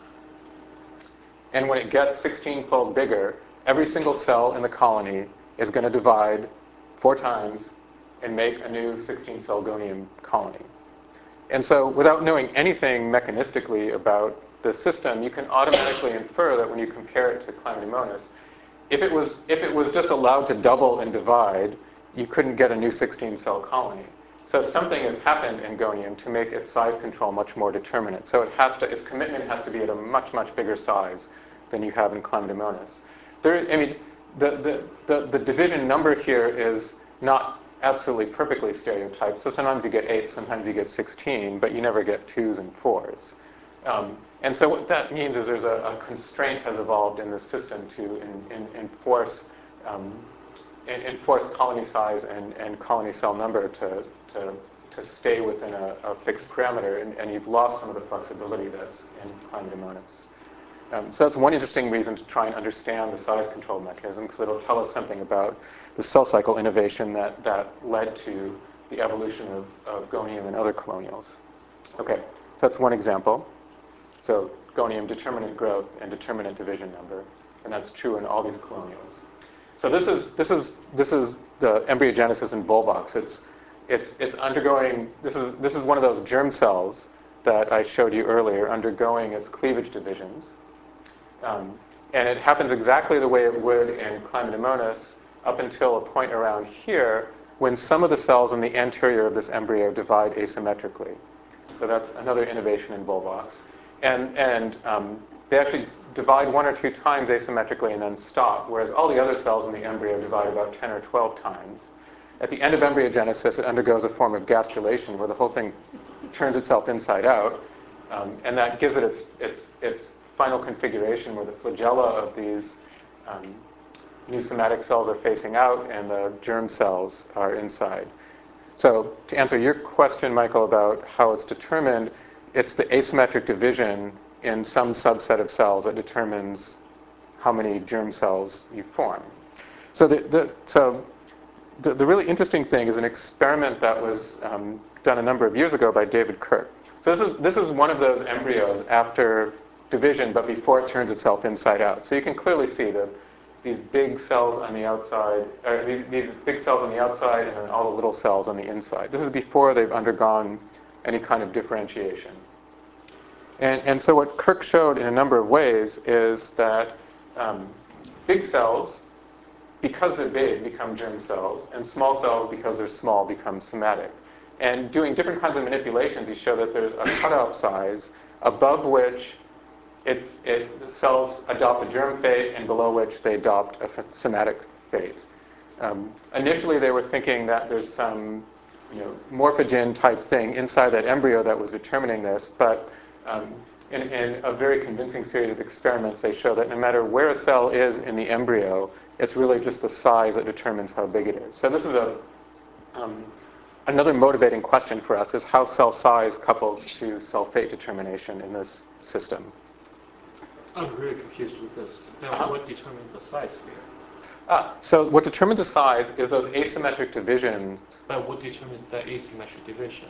and when it gets sixteen-fold bigger, every single cell in the colony is going to divide four times and make a new sixteen-cell gonium colony. And so without knowing anything mechanistically about the system, you can automatically infer that when you compare it to Chlamydomonas, if it was, if it was just allowed to double and divide, you couldn't get a new sixteen-cell colony. So something has happened in Gonium to make its size control much more determinate. So it has to, its commitment has to be at a much, much bigger size than you have in Chlamydomonas. There, I mean, the, the, the, the division number here is not absolutely perfectly stereotyped. So sometimes you get eight, sometimes you get sixteen, but you never get twos and fours. Um, and so what that means is there's a, a constraint has evolved in the system to in, in, enforce um, enforce colony size and, and colony cell number to, to, to stay within a, a fixed parameter, and, and you've lost some of the flexibility that's in Chlamydomonas. Um, so that's one interesting reason to try and understand the size control mechanism, because it'll tell us something about the cell cycle innovation that, that led to the evolution of, of Gonium and other colonials. Okay, so that's one example. So Gonium, determinate growth and determinate division number, and that's true in all these colonials. So this is this is this is the embryogenesis in Volvox. It's it's it's undergoing. This is this is one of those germ cells that I showed you earlier, undergoing its cleavage divisions, um, and it happens exactly the way it would in Chlamydomonas up until a point around here, when some of the cells in the anterior of this embryo divide asymmetrically. So that's another innovation in Volvox, and and um, they actually divide one or two times asymmetrically and then stop, whereas all the other cells in the embryo divide about ten or twelve times. At the end of embryogenesis, it undergoes a form of gastrulation where the whole thing turns itself inside out, um, and that gives it its, its, its final configuration where the flagella of these um, new somatic cells are facing out and the germ cells are inside. So to answer your question, Michael, about how it's determined, it's the asymmetric division in some subset of cells that determines how many germ cells you form. So the, the, so the, the really interesting thing is an experiment that was um, done a number of years ago by David Kirk. So this is, this is one of those embryos after division, but before it turns itself inside out. So you can clearly see the, these big cells on the outside, or these, these big cells on the outside, and then all the little cells on the inside. This is before they've undergone any kind of differentiation. And, and so what Kirk showed in a number of ways is that um, big cells, because they're big, become germ cells, and small cells, because they're small, become somatic. And doing different kinds of manipulations, he showed that there's a cutoff size above which it, it, the cells adopt a germ fate and below which they adopt a somatic fate. Um, initially, they were thinking that there's some you know, morphogen type thing inside that embryo that was determining this, but Um, in, in a very convincing series of experiments, they show that no matter where a cell is in the embryo, it's really just the size that determines how big it is. So this is a um, another motivating question for us, is how cell size couples to cell fate determination in this system. I'm really confused with this. Now, Uh-huh. what determines the size here? Ah, so what determines the size is those asymmetric divisions. But what determines the asymmetric division?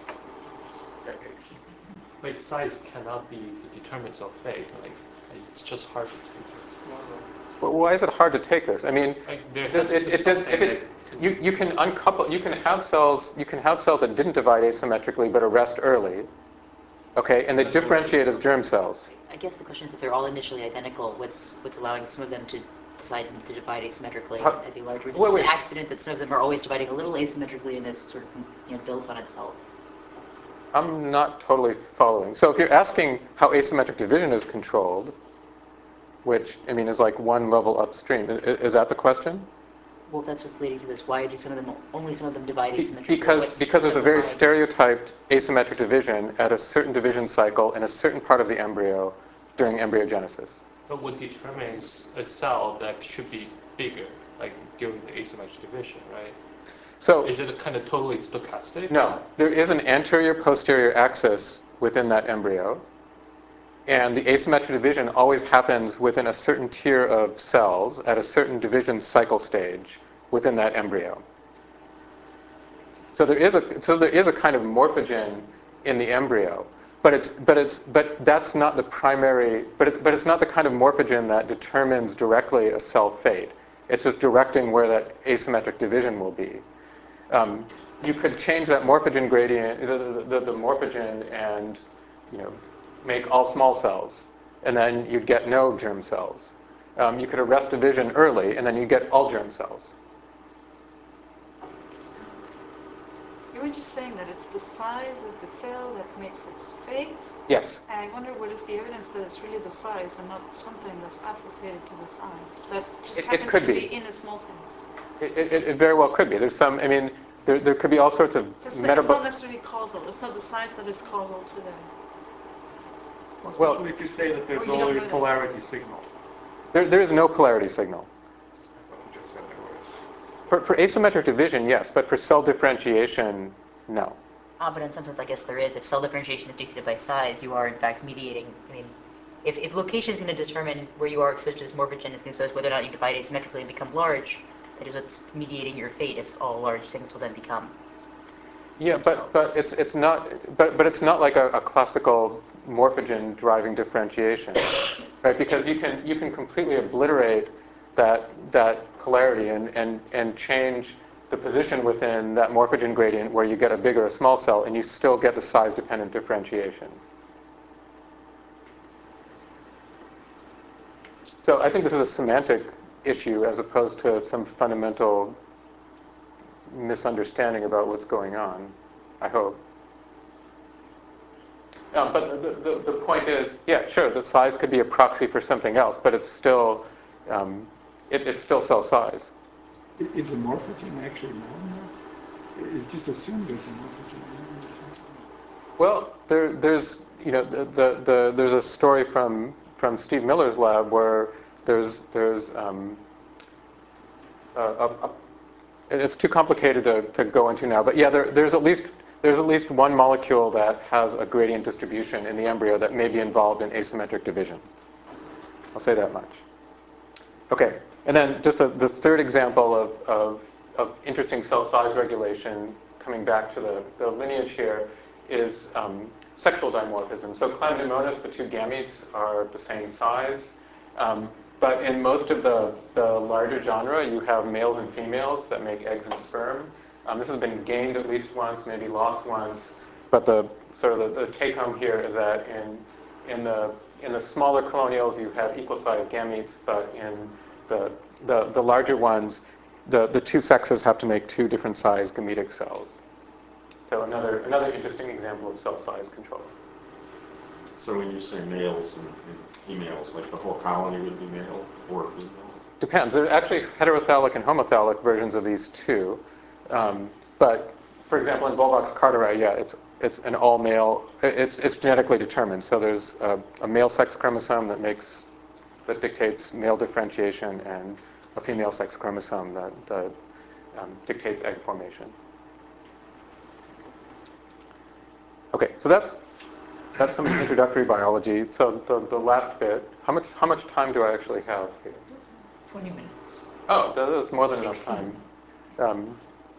Like, size cannot be the determinants of fate. Like, it's just hard to take this. Well, why is it hard to take this? I mean, Like, there it, has to it, be it, something if it, that you, you can uncouple, you can have cells, you can have cells that didn't divide asymmetrically but arrest early, okay, and they differentiate as germ cells. I guess the question is, if they're all initially identical, what's what's allowing some of them to decide to divide asymmetrically How- and be larger? Is it wait, just wait. an accident that some of them are always dividing a little asymmetrically and this sort of, you know, builds on itself? I'm not totally following. So if you're asking how asymmetric division is controlled, which, I mean, is like one level upstream, is, is that the question? Well, that's what's leading to this. Why do some of them, only some of them divide Be- asymmetrically? Because, What's because there's a very specifying- stereotyped asymmetric division at a certain division cycle in a certain part of the embryo during embryogenesis. But what determines a cell that should be bigger, like during the asymmetric division, right? So, Is it kind of totally stochastic? no, there is an anterior-posterior axis within that embryo, and the asymmetric division always happens within a certain tier of cells at a certain division cycle stage within that embryo. So there is a so there is a kind of morphogen in the embryo, but it's but it's but that's not the primary. But it's but it's not the kind of morphogen that determines directly a cell fate. It's just directing where that asymmetric division will be. Um, you could change that morphogen gradient, the, the, the morphogen, and you know, make all small cells, and then you'd get no germ cells. Um, you could arrest division early, and then you get all germ cells. You were just saying that it's the size of the cell that makes its fate. Yes. And I wonder what is the evidence that it's really the size and not something that's associated to the size that just It- it happens could to be. be in a small cells. It, it, it very well could be. There's some, I mean, there, there could be all sorts of So it's, it's not metabolic. necessarily causal. It's not the size that is causal to them. Well- Especially if you say that there's Well, you don't only know a this. polarity signal. There, there is no polarity signal. I thought you just said there was. For, for asymmetric division, yes, but for cell differentiation, no. Ah, but in some sense, I guess there is. If cell differentiation is dictated by size, you are in fact mediating. I mean, if, if location is going to determine where you are exposed to this morphogen, is going to expose whether or not you divide asymmetrically and become large, that is what's mediating your fate. If all large signals will then become. Yeah, but, but it's it's not but but it's not like a, a classical morphogen driving differentiation, right? Because you can you can completely obliterate that that polarity and, and, and change the position within that morphogen gradient where you get a big or a small cell, and you still get the size dependent differentiation. So I think this is a semantic issue as opposed to some fundamental misunderstanding about what's going on, I hope. Um, but the, the, the point is, yeah, sure, the size could be a proxy for something else, but it's still, um, it, it's still cell size. I- Is a morphogen actually known enough? It's just assumed there's a morphogen. Well, there, there's, you know, the, the, the, there's a story from, from Steve Miller's lab where there's, there's um, a, a, a it's too complicated to, to go into now, but yeah, there, there's at least there's at least one molecule that has a gradient distribution in the embryo that may be involved in asymmetric division. I'll say that much. Okay, and then just a, the third example of, of, of interesting cell size regulation, coming back to the, the lineage here, is um, sexual dimorphism. So Chlamydomonas, the two gametes, are the same size. Um, But in most of the, the larger genre, you have males and females that make eggs and sperm. Um, this has been gained at least once, maybe lost once. But the sort of the, the take-home here is that in in the in the smaller colonials, you have equal-sized gametes, but in the the, the larger ones, the, the two sexes have to make two different size gametic cells. So another another interesting example of cell size control. So when you say males and, and females, like the whole colony would be male or female? Depends. There are actually heterothallic and homothallic versions of these two. Um, but, for example, in Volvox carteri, yeah, it's it's an all male. It's it's genetically determined. So there's a, a male sex chromosome that makes that dictates male differentiation, and a female sex chromosome that, that um, dictates egg formation. Okay, so that's that's some introductory biology. So the, the last bit, how much how much time do I actually have here? twenty minutes. Oh, that is more than enough time. Um,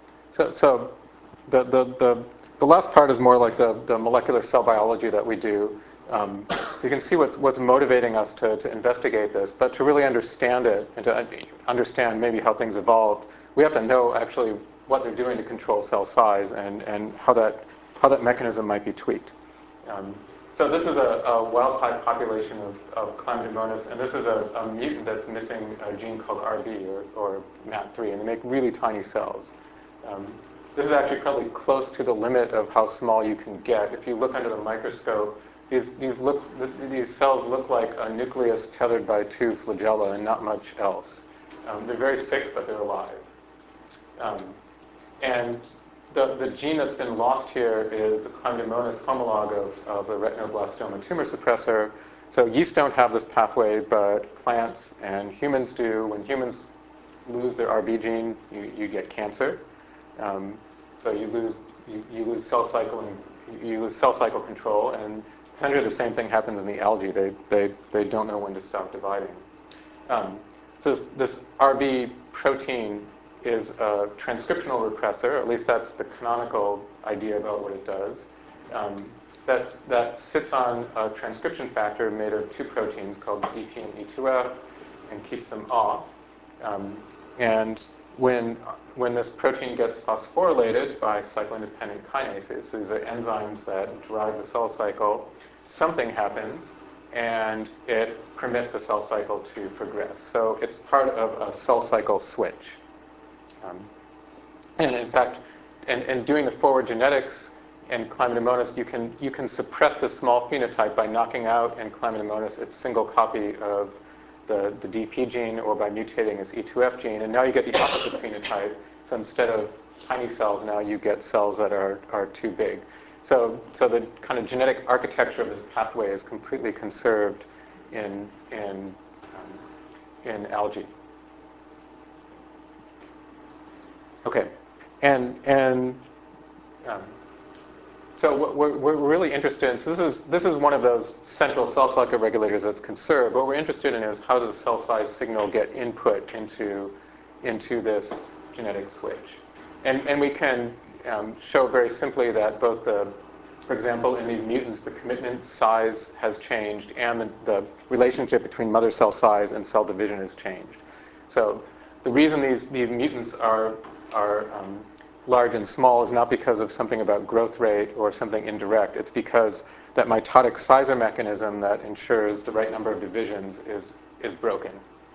so so the, the the the last part is more like the, the molecular cell biology that we do. Um, so you can see what's what's motivating us to, to investigate this, but to really understand it and to understand maybe how things evolved, we have to know actually what they're doing to control cell size and, and how that how that mechanism might be tweaked. Um, so this is a, a wild-type population of, of Chlamydomonas, and this is a, a mutant that's missing a gene called R B, or, or M A T three, and they make really tiny cells. Um, this is actually probably close to the limit of how small you can get. If you look under the microscope, these, these, look, these cells look like a nucleus tethered by two flagella and not much else. Um, they're very sick, but they're alive. Um, and The, the gene that's been lost here is the Chlamydomonas homologue of, of the retinoblastoma tumor suppressor. So yeast don't have this pathway, but plants and humans do. When humans lose their R B gene, you, you get cancer. Um, so you lose you, you lose cell cycle and you lose cell cycle control, and essentially the same thing happens in the algae. They they they don't know when to stop dividing. Um, so this, this R B protein is a transcriptional repressor, at least that's the canonical idea about what it does, um, that, that sits on a transcription factor made of two proteins called D P and E two F and keeps them off. Um, and when, when this protein gets phosphorylated by cyclin-dependent kinases, so these are enzymes that drive the cell cycle, something happens and it permits a cell cycle to progress. So it's part of a cell cycle switch. Um, and in fact, in, in doing the forward genetics in Chlamydomonas, you can you can suppress this small phenotype by knocking out in Chlamydomonas its single copy of the, the D P gene, or by mutating its E two F gene, and now you get the opposite phenotype. So instead of tiny cells, now you get cells that are, are too big. So so the kind of genetic architecture of this pathway is completely conserved in in um, in algae. Okay, and and um, so what we're, we're really interested in. So this is this is one of those central cell cycle regulators that's conserved. What we're interested in is how does the cell size signal get input into into this genetic switch, and and we can um, show very simply that both the, for example, in these mutants, the commitment size has changed, and the, the relationship between mother cell size and cell division has changed. So the reason these these mutants are are um, large and small is not because of something about growth rate or something indirect. It's because that mitotic sizer mechanism that ensures the right number of divisions is is broken.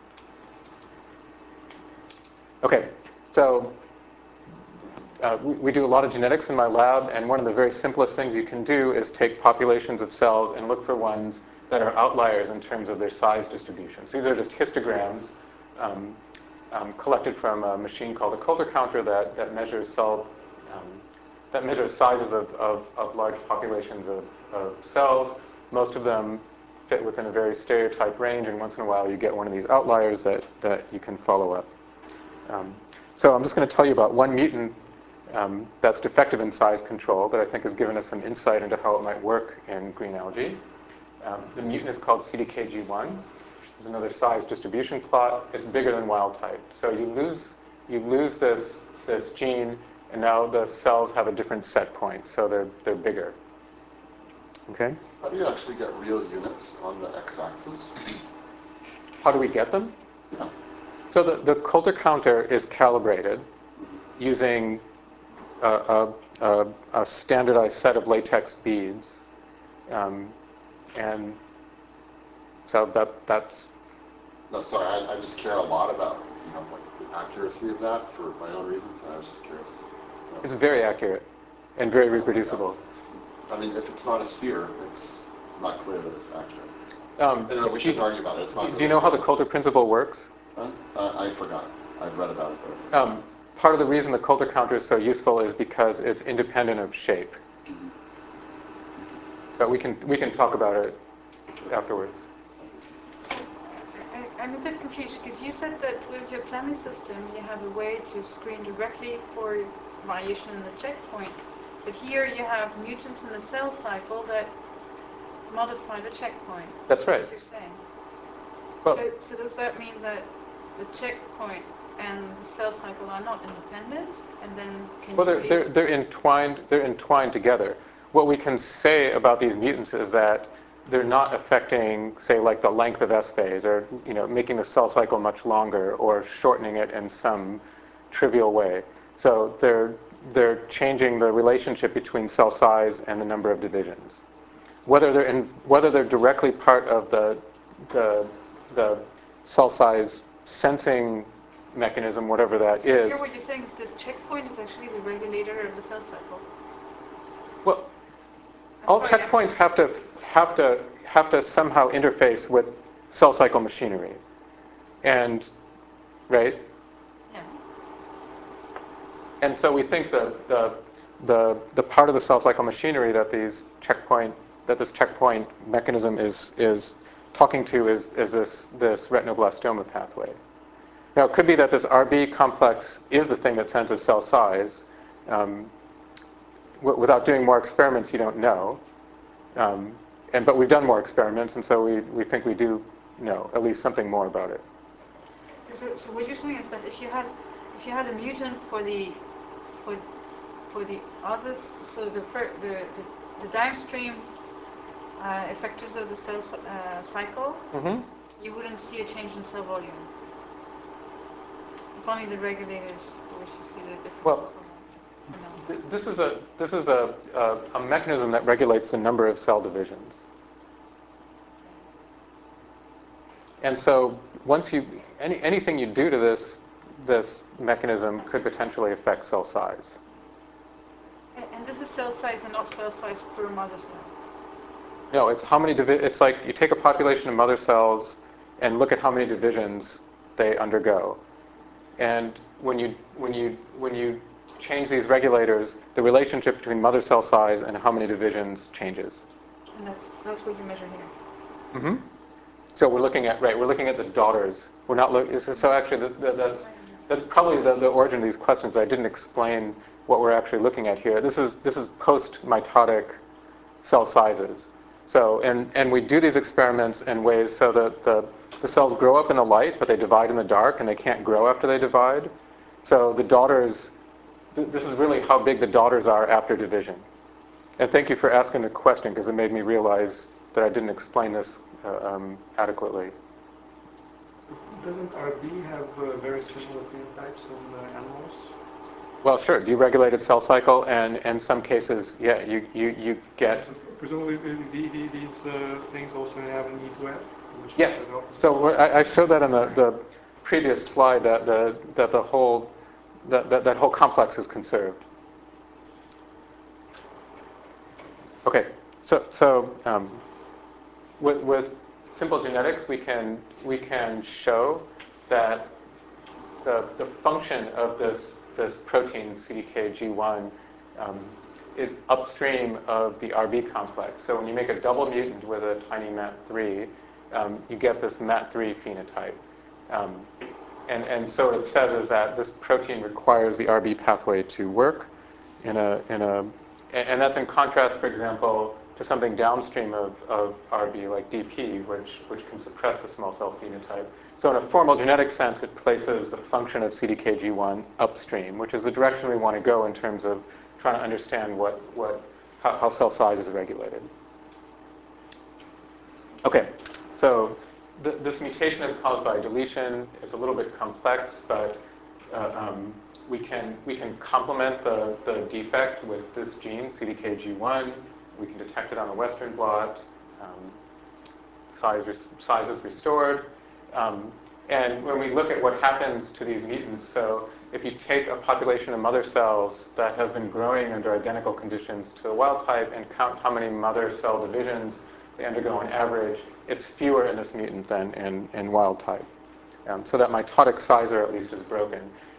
Okay, so uh, we, we do a lot of genetics in my lab, and one of the very simplest things you can do is take populations of cells and look for ones that are outliers in terms of their size distributions. These are just histograms um, Um, collected from a machine called a Coulter counter that, that measures cell, um, that measures sizes of, of, of large populations of, of cells. Most of them fit within a very stereotyped range, and once in a while you get one of these outliers that, that you can follow up. Um, so I'm just going to tell you about one mutant um, that's defective in size control that I think has given us some insight into how it might work in green algae. Um, the mutant is called C D K G one. There's another size distribution plot. It's bigger than wild type. So you lose you lose this this gene, and now the cells have a different set point. So they're they're bigger. Okay. How do you actually get real units on the x-axis? How do we get them? Yeah. So the, the Coulter counter is calibrated using a, a, a, a standardized set of latex beads, um, and so that that's. No, sorry, I, I just care a lot about, you know, like the accuracy of that for my own reasons, and I was just curious. You know, It's very accurate and very reproducible. I mean, if it's not a sphere, it's not clear that it's accurate. Um, And, no, we shouldn't argue about it. It's not. Do really you know how the Coulter principle works? Huh? Uh, I forgot. I've read about it. But Um, part of the reason the Coulter counter is so useful is because it's independent of shape. mm-hmm. But we can, we can talk about it afterwards. I, I'm a bit confused because you said that with your planning system you have a way to screen directly for variation in the checkpoint, but here you have mutants in the cell cycle that modify the checkpoint. That's right. What you're saying. Well, so, so does that mean that the checkpoint and the cell cycle are not independent, and then can well you they're, be... they're, they're entwined, they're entwined together. What we can say about these mutants is that they're not affecting, say, like the length of S phase, or you know, making the cell cycle much longer, or shortening it in some trivial way. So they're they're changing the relationship between cell size and the number of divisions. Whether they're in, whether they're directly part of the the the cell size sensing mechanism, whatever that so is. Here what you're saying is this checkpoint is actually the regulator of the cell cycle. Well, I'm all sorry, checkpoints have to have to have to somehow interface with cell cycle machinery, and right. Yeah. And so we think the the the the part of the cell cycle machinery that these checkpoint that this checkpoint mechanism is is talking to is is this this retinoblastoma pathway. Now it could be that this R B complex is the thing that senses cell size. Um, w- without doing more experiments, you don't know. Um, and but we've done more experiments, and so we, we think we do know at least something more about it. So, so what you're saying is that if you had if you had a mutant for the for for the others, so the fir- the, the, the downstream uh, effectors of the cell uh, cycle, Mm-hmm. you wouldn't see a change in cell volume. It's only the regulators for which you see the difference. Well, in cell volume. th- this is a this is a, a a mechanism that regulates the number of cell divisions. And so once you any anything you do to this this mechanism could potentially affect cell size. And, and this is cell size and not cell size per mother cell. No, it's how many divi- it's like you take a population of mother cells and look at how many divisions they undergo. And when you when you when you change these regulators, the relationship between mother cell size and how many divisions changes. And that's that's what you measure here. Mm-hmm. So we're looking at right. We're looking at the daughters. We're not looking. So actually, the, the, that's that's probably the, the origin of these questions. I didn't explain what we're actually looking at here. This is this is post-mitotic cell sizes. So and and we do these experiments in ways so that the the cells grow up in the light, but they divide in the dark, and they can't grow after they divide. So the daughters. Th- this is really how big the daughters are after division. And thank you for asking the question, because it made me realize that I didn't explain this uh, um, adequately. Doesn't R B have uh, very similar phenotypes in uh, animals? Well, sure, deregulated cell cycle, and in some cases, yeah, you, you, you get... So presumably the, the, the, these uh, things also have an E two F? Which Yes, is the opposite. so we're- I, I showed that in the, the previous slide, that the, that the whole, that, that, that whole complex is conserved. Okay, so, so um, with, with simple genetics, we can, we can show that the, the function of this, this protein, C D K G one, um, is upstream of the R B complex. So when you make a double mutant with a tiny M A T three, um, you get this M A T three phenotype. Um, and, and so what it says is that this protein requires the R B pathway to work in a, in a, and that's in contrast, for example, to something downstream of, of R B, like D P, which, which can suppress the small cell phenotype. So in a formal genetic sense, it places the function of C D K G one upstream, which is the direction we want to go in terms of trying to understand what, what, how, how cell size is regulated. Okay, so th- this mutation is caused by deletion. It's a little bit complex, but uh, um, we can we can complement the, the defect with this gene, C D K G one. We can detect it on the Western blot. Um, size, res- size is restored. Um, and when we look at what happens to these mutants, so if you take a population of mother cells that has been growing under identical conditions to the wild type and count how many mother cell divisions they undergo on average, it's fewer in this mutant than in, in wild type. Um, so that mitotic sizer at least is broken.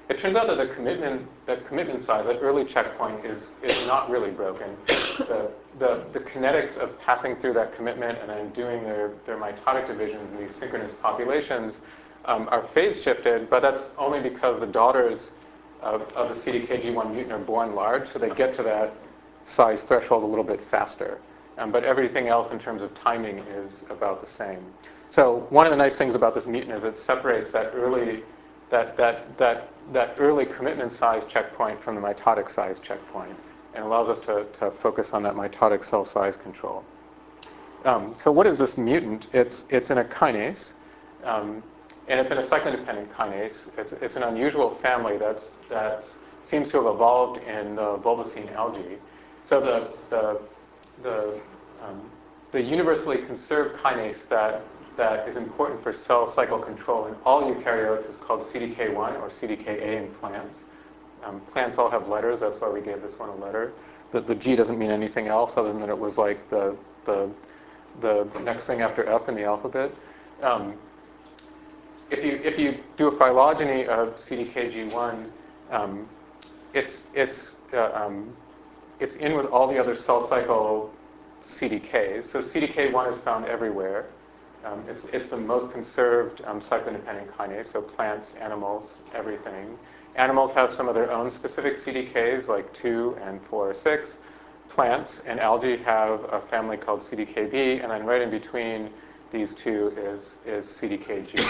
it turns out that the commitment, that commitment size, that early checkpoint is, is not really broken. The, the, the kinetics of passing through that commitment and then doing their, their mitotic division in these synchronous populations um, are phase shifted, but that's only because the daughters of, of the C D K G one mutant are born large, so they get to that size threshold a little bit faster. Um, but everything else in terms of timing is about the same. So one of the nice things about this mutant is it separates that early, that, that, that, that early commitment size checkpoint from the mitotic size checkpoint, and allows us to, to focus on that mitotic cell size control. Um, so what is this mutant? It's, it's in a kinase, um, and it's in a cyclin-dependent kinase. It's, it's an unusual family that's, that seems to have evolved in the bulbocene algae. So the, the, the, um, the universally conserved kinase that, that is important for cell cycle control in all eukaryotes is called C D K one or C D K A in plants. Um, plants all have letters, that's why we gave this one a letter. The, the G doesn't mean anything else other than that it was like the, the, the next thing after F in the alphabet. Um, if, you, if you do a phylogeny of C D K G one, um, it's, it's, uh, um, it's in with all the other cell cycle C D Ks. So C D K one is found everywhere. Um, it's, it's the most conserved um, cyclin-dependent kinase, so plants, animals, everything. Animals have some of their own specific C D Ks, like two and four or six. Plants and algae have a family called C D K B, and then right in between these two is, is C D K G.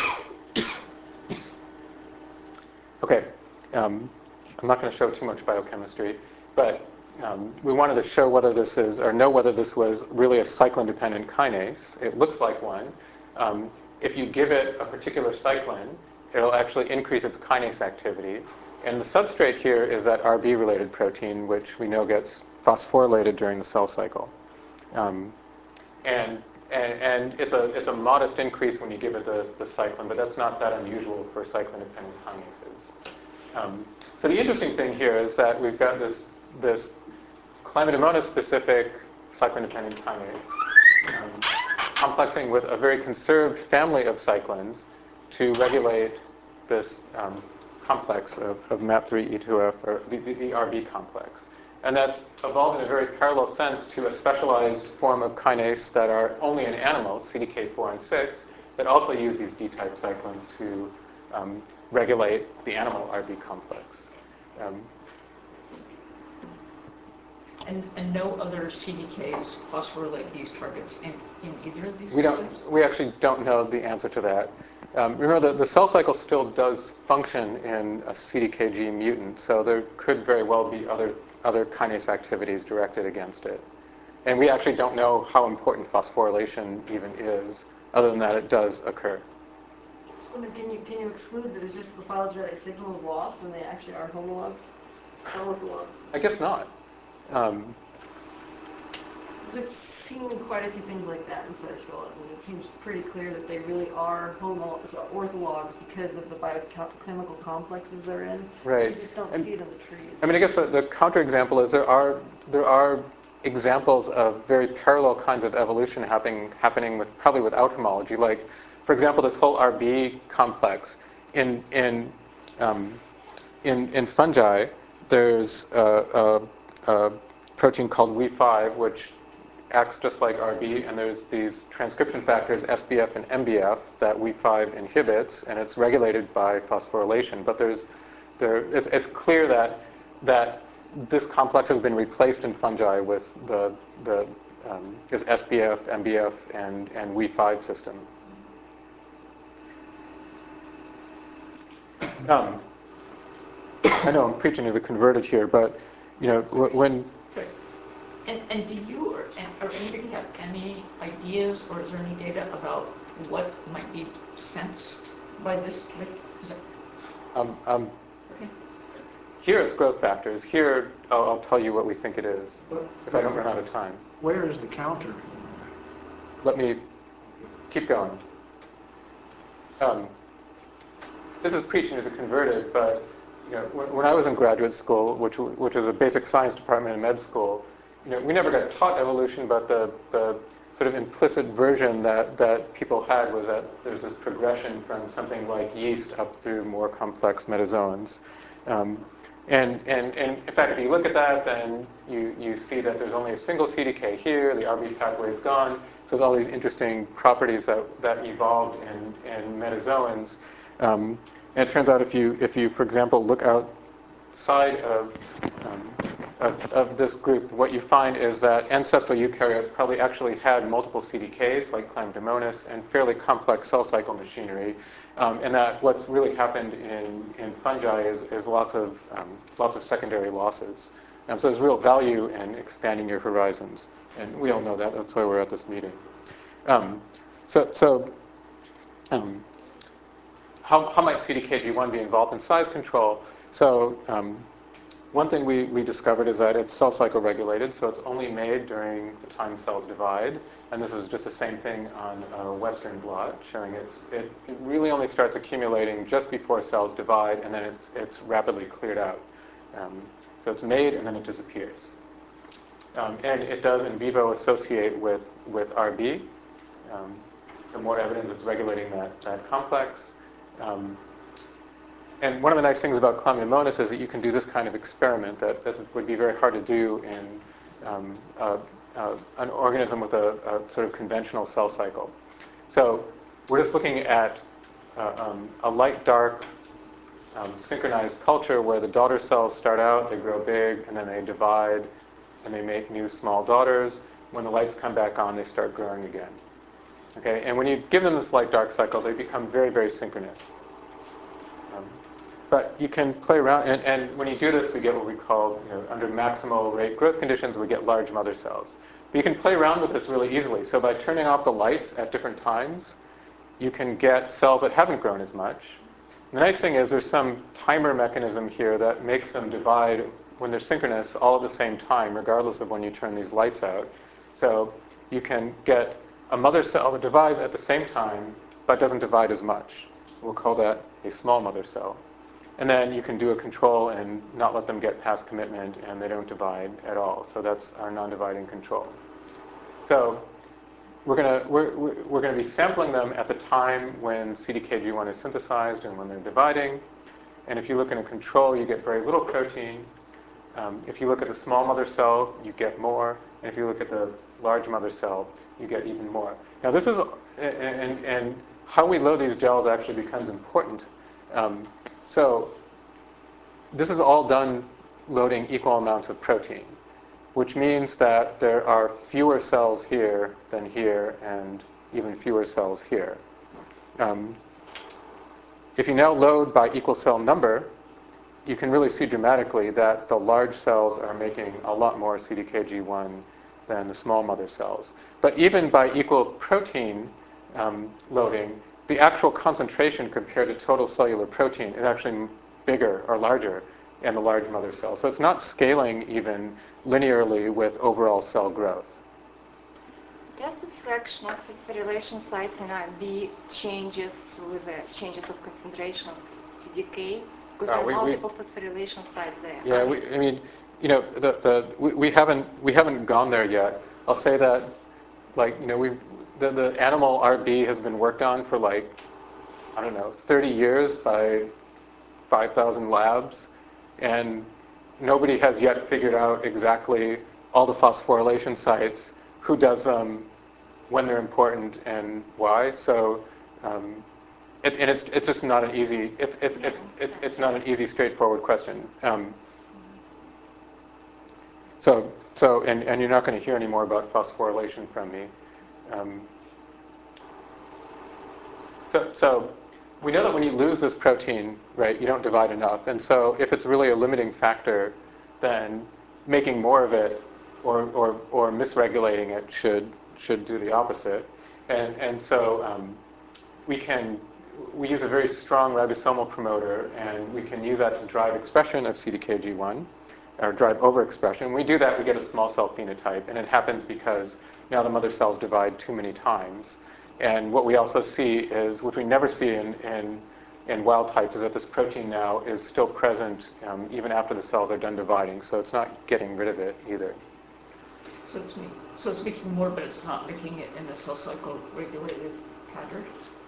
Okay, um, I'm not going to show too much biochemistry, but um, we wanted to show whether this is, or know whether this was really a cyclin-dependent kinase. It looks like one. Um, if you give it a particular cyclin, it'll actually increase its kinase activity. And the substrate here is that R B-related protein, which we know gets phosphorylated during the cell cycle. Um, and, and, and it's, a, it's a modest increase when you give it the, the cyclin, but that's not that unusual for cyclin-dependent kinases. Um, so the interesting thing here is that we've got this, this Chlamydomonas-specific cyclin-dependent kinase um, complexing with a very conserved family of cyclins to regulate this um, complex of, of M A P three E two F, or the, the, the R B complex. And that's evolved in a very parallel sense to a specialized form of kinase that are only in animals, C D K four and six, that also use these D-type cyclins to um, regulate the animal R B complex. Um, And, and no other C D Ks phosphorylate these targets in, in either of these We systems? don't. We actually don't know the answer to that. Um, remember, the, the cell cycle still does function in a C D K G mutant, so there could very well be other other kinase activities directed against it. And we actually don't know how important phosphorylation even is, other than that it does occur. I mean, can you can you exclude that it's just the phylogenetic signal is lost and they actually are homologs, or orthologs? I guess not. Um, We've seen quite a few things like that in cytoskeleton, and it seems pretty clear that they really are homologs, so orthologs, because of the biochemical complexes they're in. Right. You just don't and, see it in the trees. I mean, I guess the, the counterexample is there are there are examples of very parallel kinds of evolution happening happening with probably without homology. Like, for example, this whole R B complex in in um, in, in fungi. There's a, a, a protein called W E five, which acts just like R B, and there's these transcription factors, S B F and M B F, that W E five inhibits, and it's regulated by phosphorylation. But there's, there, it's, it's clear that that this complex has been replaced in fungi with the the um, there's S B F, M B F, and and W E five system. Um, I know I'm preaching to the converted here, but you know when. Sorry. And, and do you or, and, or anybody have any ideas, or is there any data about what might be sensed by this? Is it, Um, um, okay. Here it's growth factors. Here I'll, I'll tell you what we think it is, if I don't run out of time. Where is the counter? Let me keep going. Um, this is preaching to the converted, but you know, when, when I was in graduate school, which which was a basic science department in med school, you know, we never got taught evolution, but the the sort of implicit version that, that people had was that there's this progression from something like yeast up through more complex metazoans. Um, and, and, and in fact, if you look at that, then you, you see that there's only a single C D K here, the R B pathway is gone, so there's all these interesting properties that, that evolved in, in metazoans. Um, and it turns out if you, if you, for example, look outside of um, Of, of this group, what you find is that ancestral eukaryotes probably actually had multiple C D Ks, like Chlamydomonas, and fairly complex cell cycle machinery, um, and that what's really happened in, in fungi is, is lots of um, lots of secondary losses. Um, so there's real value in expanding your horizons, and we all know that. That's why we're at this meeting. Um, so, so um, how, how might C D K G one be involved in size control? So. Um, One thing we, we discovered is that it's cell cycle regulated, so it's only made during the time cells divide. And this is just the same thing on a Western blot, showing it's, it, it really only starts accumulating just before cells divide, and then it's, it's rapidly cleared out. Um, so it's made, and then it disappears. Um, and it does in vivo associate with, with R B. Um, so more evidence it's regulating that, that complex. Um, And one of the nice things about Chlamydomonas is that you can do this kind of experiment that, that would be very hard to do in um, uh, uh, an organism with a, a sort of conventional cell cycle. So we're just looking at uh, um, a light-dark um, synchronized culture where the daughter cells start out, they grow big, and then they divide, and they make new small daughters. When the lights come back on, they start growing again. Okay, and when you give them this light-dark cycle, they become very, very synchronous. Um, But you can play around, and, and when you do this, we get what we call, you know, under maximal rate growth conditions, we get large mother cells. But you can play around with this really easily. So by turning off the lights at different times, you can get cells that haven't grown as much. And the nice thing is there's some timer mechanism here that makes them divide when they're synchronous all at the same time, regardless of when you turn these lights out. So you can get a mother cell that divides at the same time, but doesn't divide as much. We'll call that a small mother cell. And then you can do a control and not let them get past commitment, and they don't divide at all. So that's our non-dividing control. So we're going to we're, we're going to be sampling them at the time when C D K G one is synthesized and when they're dividing. And if you look in a control, you get very little protein. Um, if you look at the small mother cell, you get more. And if you look at the large mother cell, you get even more. Now this is, and, and how we load these gels actually becomes important. Um, So this is all done loading equal amounts of protein, which means that there are fewer cells here than here and even fewer cells here. Um, if you now load by equal cell number, you can really see dramatically that the large cells are making a lot more C D K G one than the small mother cells. But even by equal protein um, loading, the actual concentration compared to total cellular protein is actually bigger or larger in the large mother cell. So it's not scaling even linearly with overall cell growth. Does the fraction of phosphorylation sites in R B changes with the changes of concentration of C D K? Because Uh, there are we- we- multiple phosphorylation sites there. Yeah, we, I mean, you know, the, the, we, we haven't we haven't gone there yet. I'll say that, like, you know, we the, the animal R B has been worked on for like, I don't know, thirty years by five thousand labs, and nobody has yet figured out exactly all the phosphorylation sites, who does them, when they're important, and why. So, um, it, and it's it's just not an easy it, it, it's it, it's not an easy, straightforward question. Um, so so and, and you're not going to hear any more about phosphorylation from me. Um, so so. We know that when you lose this protein, right, you don't divide enough. And so if it's really a limiting factor, then making more of it or, or, or misregulating it should, should do the opposite. And, and so um, we can, we use a very strong ribosomal promoter, and we can use that to drive expression of C D K G one, or drive overexpression. When we do that, we get a small cell phenotype, and it happens because now the mother cells divide too many times. And what we also see is, which we never see in, in, in wild types, is that this protein now is still present um, even after the cells are done dividing. So it's not getting rid of it either. So it's making, so it's making more, but it's not making it in a cell cycle regulated pattern?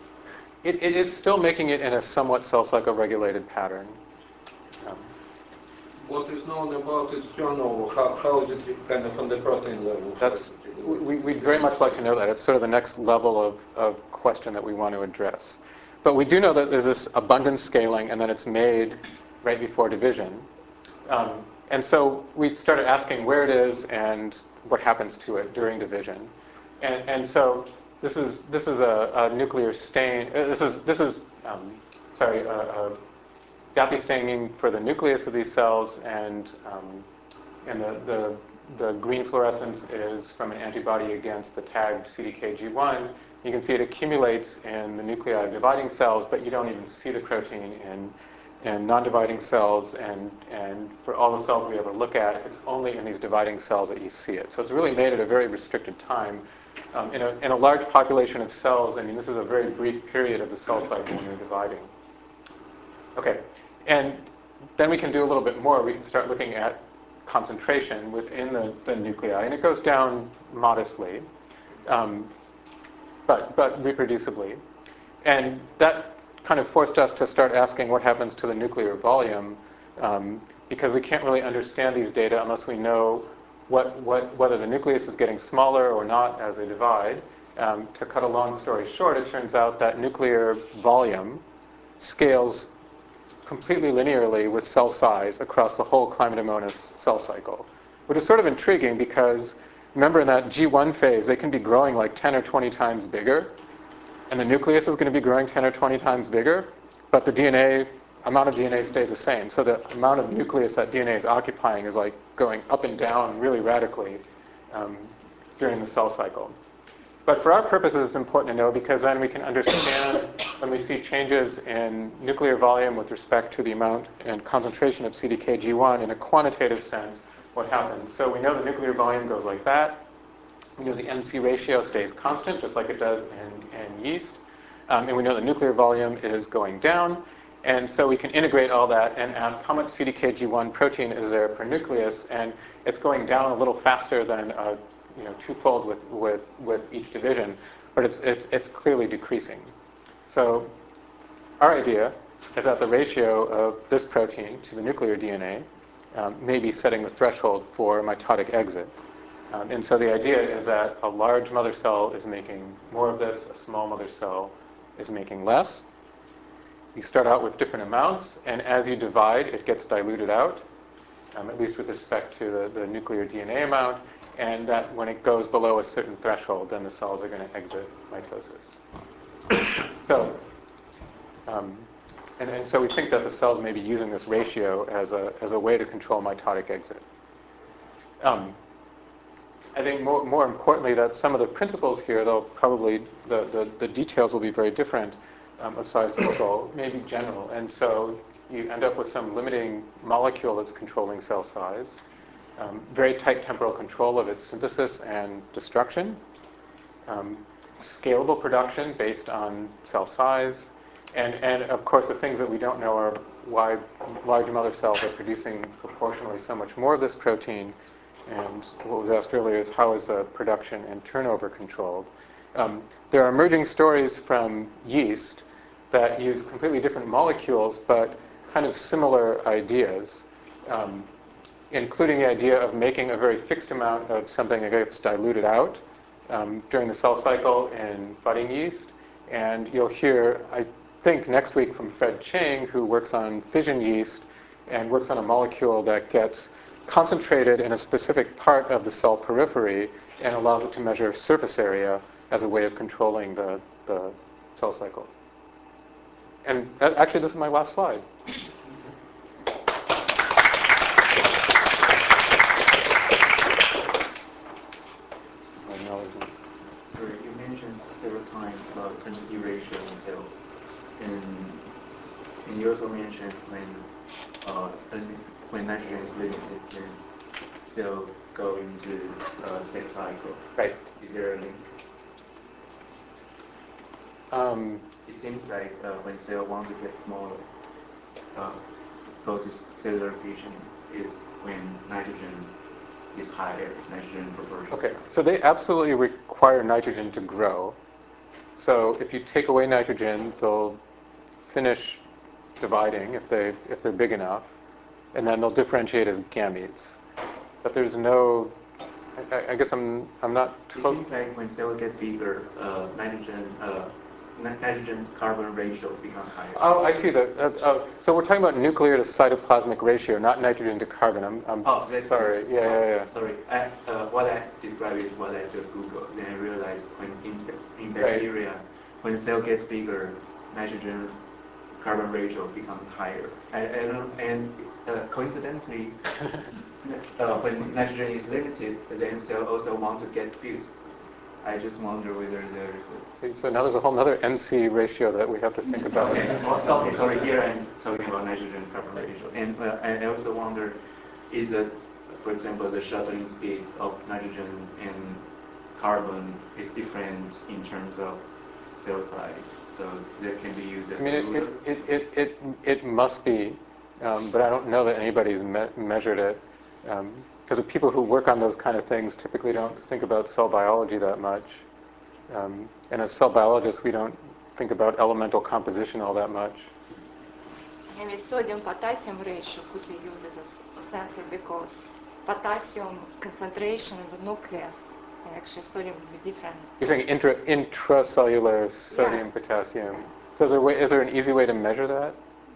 It, it is still making it in a somewhat cell cycle regulated pattern. Um, What is known about its turnover? How, how is it kind of on the protein level? That's, we, we'd very much like to know that. It's sort of the next level of, of question that we want to address. But we do know that there's this abundant scaling and then it's made right before division. Um, and so we started asking where it is and what happens to it during division. And, and so this is, this is a, a nuclear stain. Uh, this is, this is um, sorry, a, a D A P I staining for the nucleus of these cells, and, um, and the, the, the green fluorescence is from an antibody against the tagged C D K G one. You can see it accumulates in the nuclei of dividing cells, but you don't even see the protein in, in non-dividing cells, and, and for all the cells we ever look at, it's only in these dividing cells that you see it. So it's really made at a very restricted time. Um, in, a, in a large population of cells, I mean, this is a very brief period of the cell cycle when you're dividing. Okay, and then we can do a little bit more. We can start looking at concentration within the, the nuclei, and it goes down modestly, um, but, but reproducibly. And that kind of forced us to start asking what happens to the nuclear volume, um, because we can't really understand these data unless we know what, what, whether the nucleus is getting smaller or not as they divide. Um, to cut a long story short, it turns out that nuclear volume scales completely linearly with cell size across the whole Chlamydomonas cell cycle, which is sort of intriguing because remember in that G one phase, they can be growing like ten or twenty times bigger, and the nucleus is going to be growing ten or twenty times bigger, but the D N A, amount of D N A stays the same. So the amount of nucleus that D N A is occupying is like going up and down really radically um, during the cell cycle. But for our purposes, it's important to know because then we can understand when we see changes in nuclear volume with respect to the amount and concentration of C D K G one in a quantitative sense, what happens. So we know the nuclear volume goes like that. We know the M C ratio stays constant, just like it does in, in yeast. Um, and we know the nuclear volume is going down. And so we can integrate all that and ask how much C D K G one protein is there per nucleus. And it's going down a little faster than a you know, twofold with, with, with each division, but it's, it's, it's clearly decreasing. So our idea is that the ratio of this protein to the nuclear D N A um, may be setting the threshold for mitotic exit. Um, and so the idea is that a large mother cell is making more of this, a small mother cell is making less. You start out with different amounts, and as you divide, it gets diluted out, um, at least with respect to the, the nuclear D N A amount, and that when it goes below a certain threshold, then the cells are going to exit mitosis. So, um, and, and so we think that the cells may be using this ratio as a, as a way to control mitotic exit. Um, I think more, more importantly that some of the principles here, though probably the, the, the details will be very different um, of size control, may be general. And so you end up with some limiting molecule that's controlling cell size. Um, very tight temporal control of its synthesis and destruction, um, scalable production based on cell size, and, and of course the things that we don't know are why large mother cells are producing proportionally so much more of this protein, and what was asked earlier is how is the production and turnover controlled. Um, there are emerging stories from yeast that use completely different molecules but kind of similar ideas. Um, including the idea of making a very fixed amount of something that gets diluted out um, during the cell cycle in budding yeast. And you'll hear, I think, next week from Fred Chang, who works on fission yeast and works on a molecule that gets concentrated in a specific part of the cell periphery and allows it to measure surface area as a way of controlling the, the cell cycle. And uh, actually, this is my last slide. You mentioned several times about M C ratio in cell, and, and you also mentioned when uh, when nitrogen is limited, then cell go into uh, sex cycle. Right. Is there a link? Um, it seems like uh, when cell want to get smaller, uh, go to cellular fission is when nitrogen is higher, nitrogen proportion. Okay, so they absolutely require nitrogen to grow. So if you take away nitrogen, they'll finish dividing if they if they're big enough, and then they'll differentiate as gametes. But there's no, I, I guess I'm I'm not. It seems like when cells get bigger, uh, nitrogen uh, nitrogen carbon ratio becomes higher. Oh, I see. The uh, uh, so we're talking about nuclear to cytoplasmic ratio, not nitrogen to carbon. I'm, I'm oh, that's sorry. Yeah, yeah, yeah. Sorry. I, uh, what I described is what I just Googled. Then I realized when in, in bacteria, right. when cell gets bigger, nitrogen carbon ratio becomes higher. I, I don't, and uh, coincidentally, uh, when nitrogen is limited, then cell also want to get fused. I just wonder whether there is a... So, so now there's a whole other N C ratio that we have to think about. Okay, well, okay, sorry, here I'm talking about nitrogen carbon ratio. And uh, I also wonder, is that, for example, the shuttling speed of nitrogen and carbon is different in terms of cell size, so that can be used as I mean, a it, ruler? it, it, it, it must be, um, but I don't know that anybody's me measured it. Um, because the people who work on those kind of things typically don't think about cell biology that much. Um, and as cell biologists, we don't think about elemental composition all that much. Maybe sodium-potassium ratio could be used as a sensor because potassium concentration in the nucleus, and actually sodium would be different. You're saying intra, intracellular sodium, yeah. Potassium. So is there, a way, is there an easy way to measure that?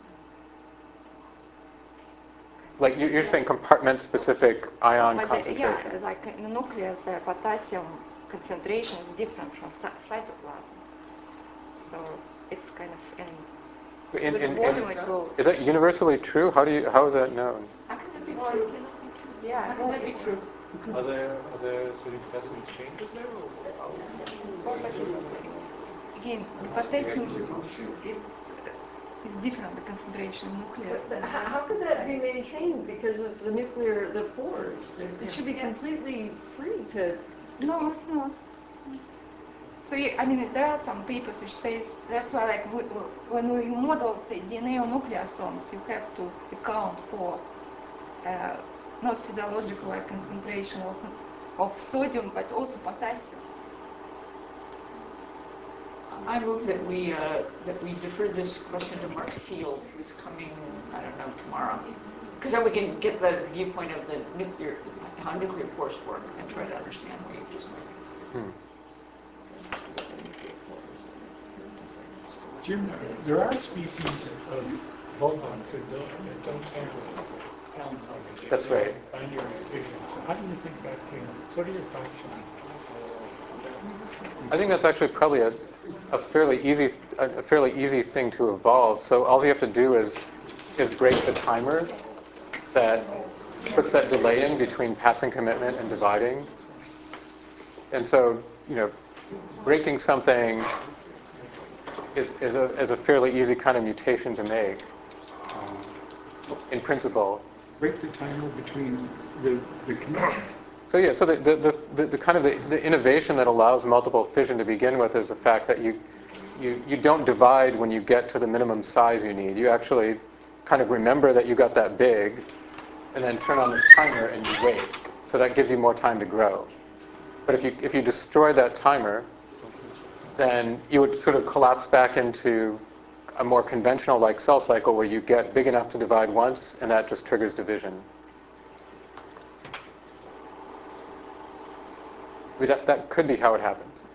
Like you're yeah. saying compartment-specific ion but concentration. The, yeah, like in the nucleus, uh, potassium concentration is different from cytoplasm. So it's kind of an In, in, in, is that universally true? How do you? How is that known? How can that be true? Yeah, how can that be true? Are there are there sodium potassium exchanges there? Or how? Well, but again, the potassium is is different. The concentration in nucleus. But how, how could that be maintained because of the nuclear the pores? It yeah. should be completely free to. No, it's not. So you, I mean, there are some papers which says that's why, like, we, when we model the D N A on nucleosomes, you have to account for uh, not physiological like concentration of of sodium, but also potassium. I move that we uh, that we defer this question to Mark Field, who's coming, I don't know, tomorrow, because then we can get the viewpoint of the nuclear, how nuclear pores work, and try to understand what you just said. Hmm. Jim, there are species of bosons that don't, that don't have Allen targets. That's right. Binary fission. So how do you think that came? What are your thoughts on it? I think that's actually probably a, a fairly easy a, a fairly easy thing to evolve. So all you have to do is is break the timer that puts that delay in between passing commitment and dividing. And so, you know, breaking something is is a is a fairly easy kind of mutation to make, um, in principle. Break the timer between the the So yeah, so the, the, the, the kind of the, the innovation that allows multiple fission to begin with is the fact that you, you, you don't divide when you get to the minimum size you need. You actually kind of remember that you got that big, and then turn on this timer and you wait. So that gives you more time to grow. But if you, if you destroy that timer, then you would sort of collapse back into a more conventional like cell cycle where you get big enough to divide once, and that just triggers division. That, that could be how it happens.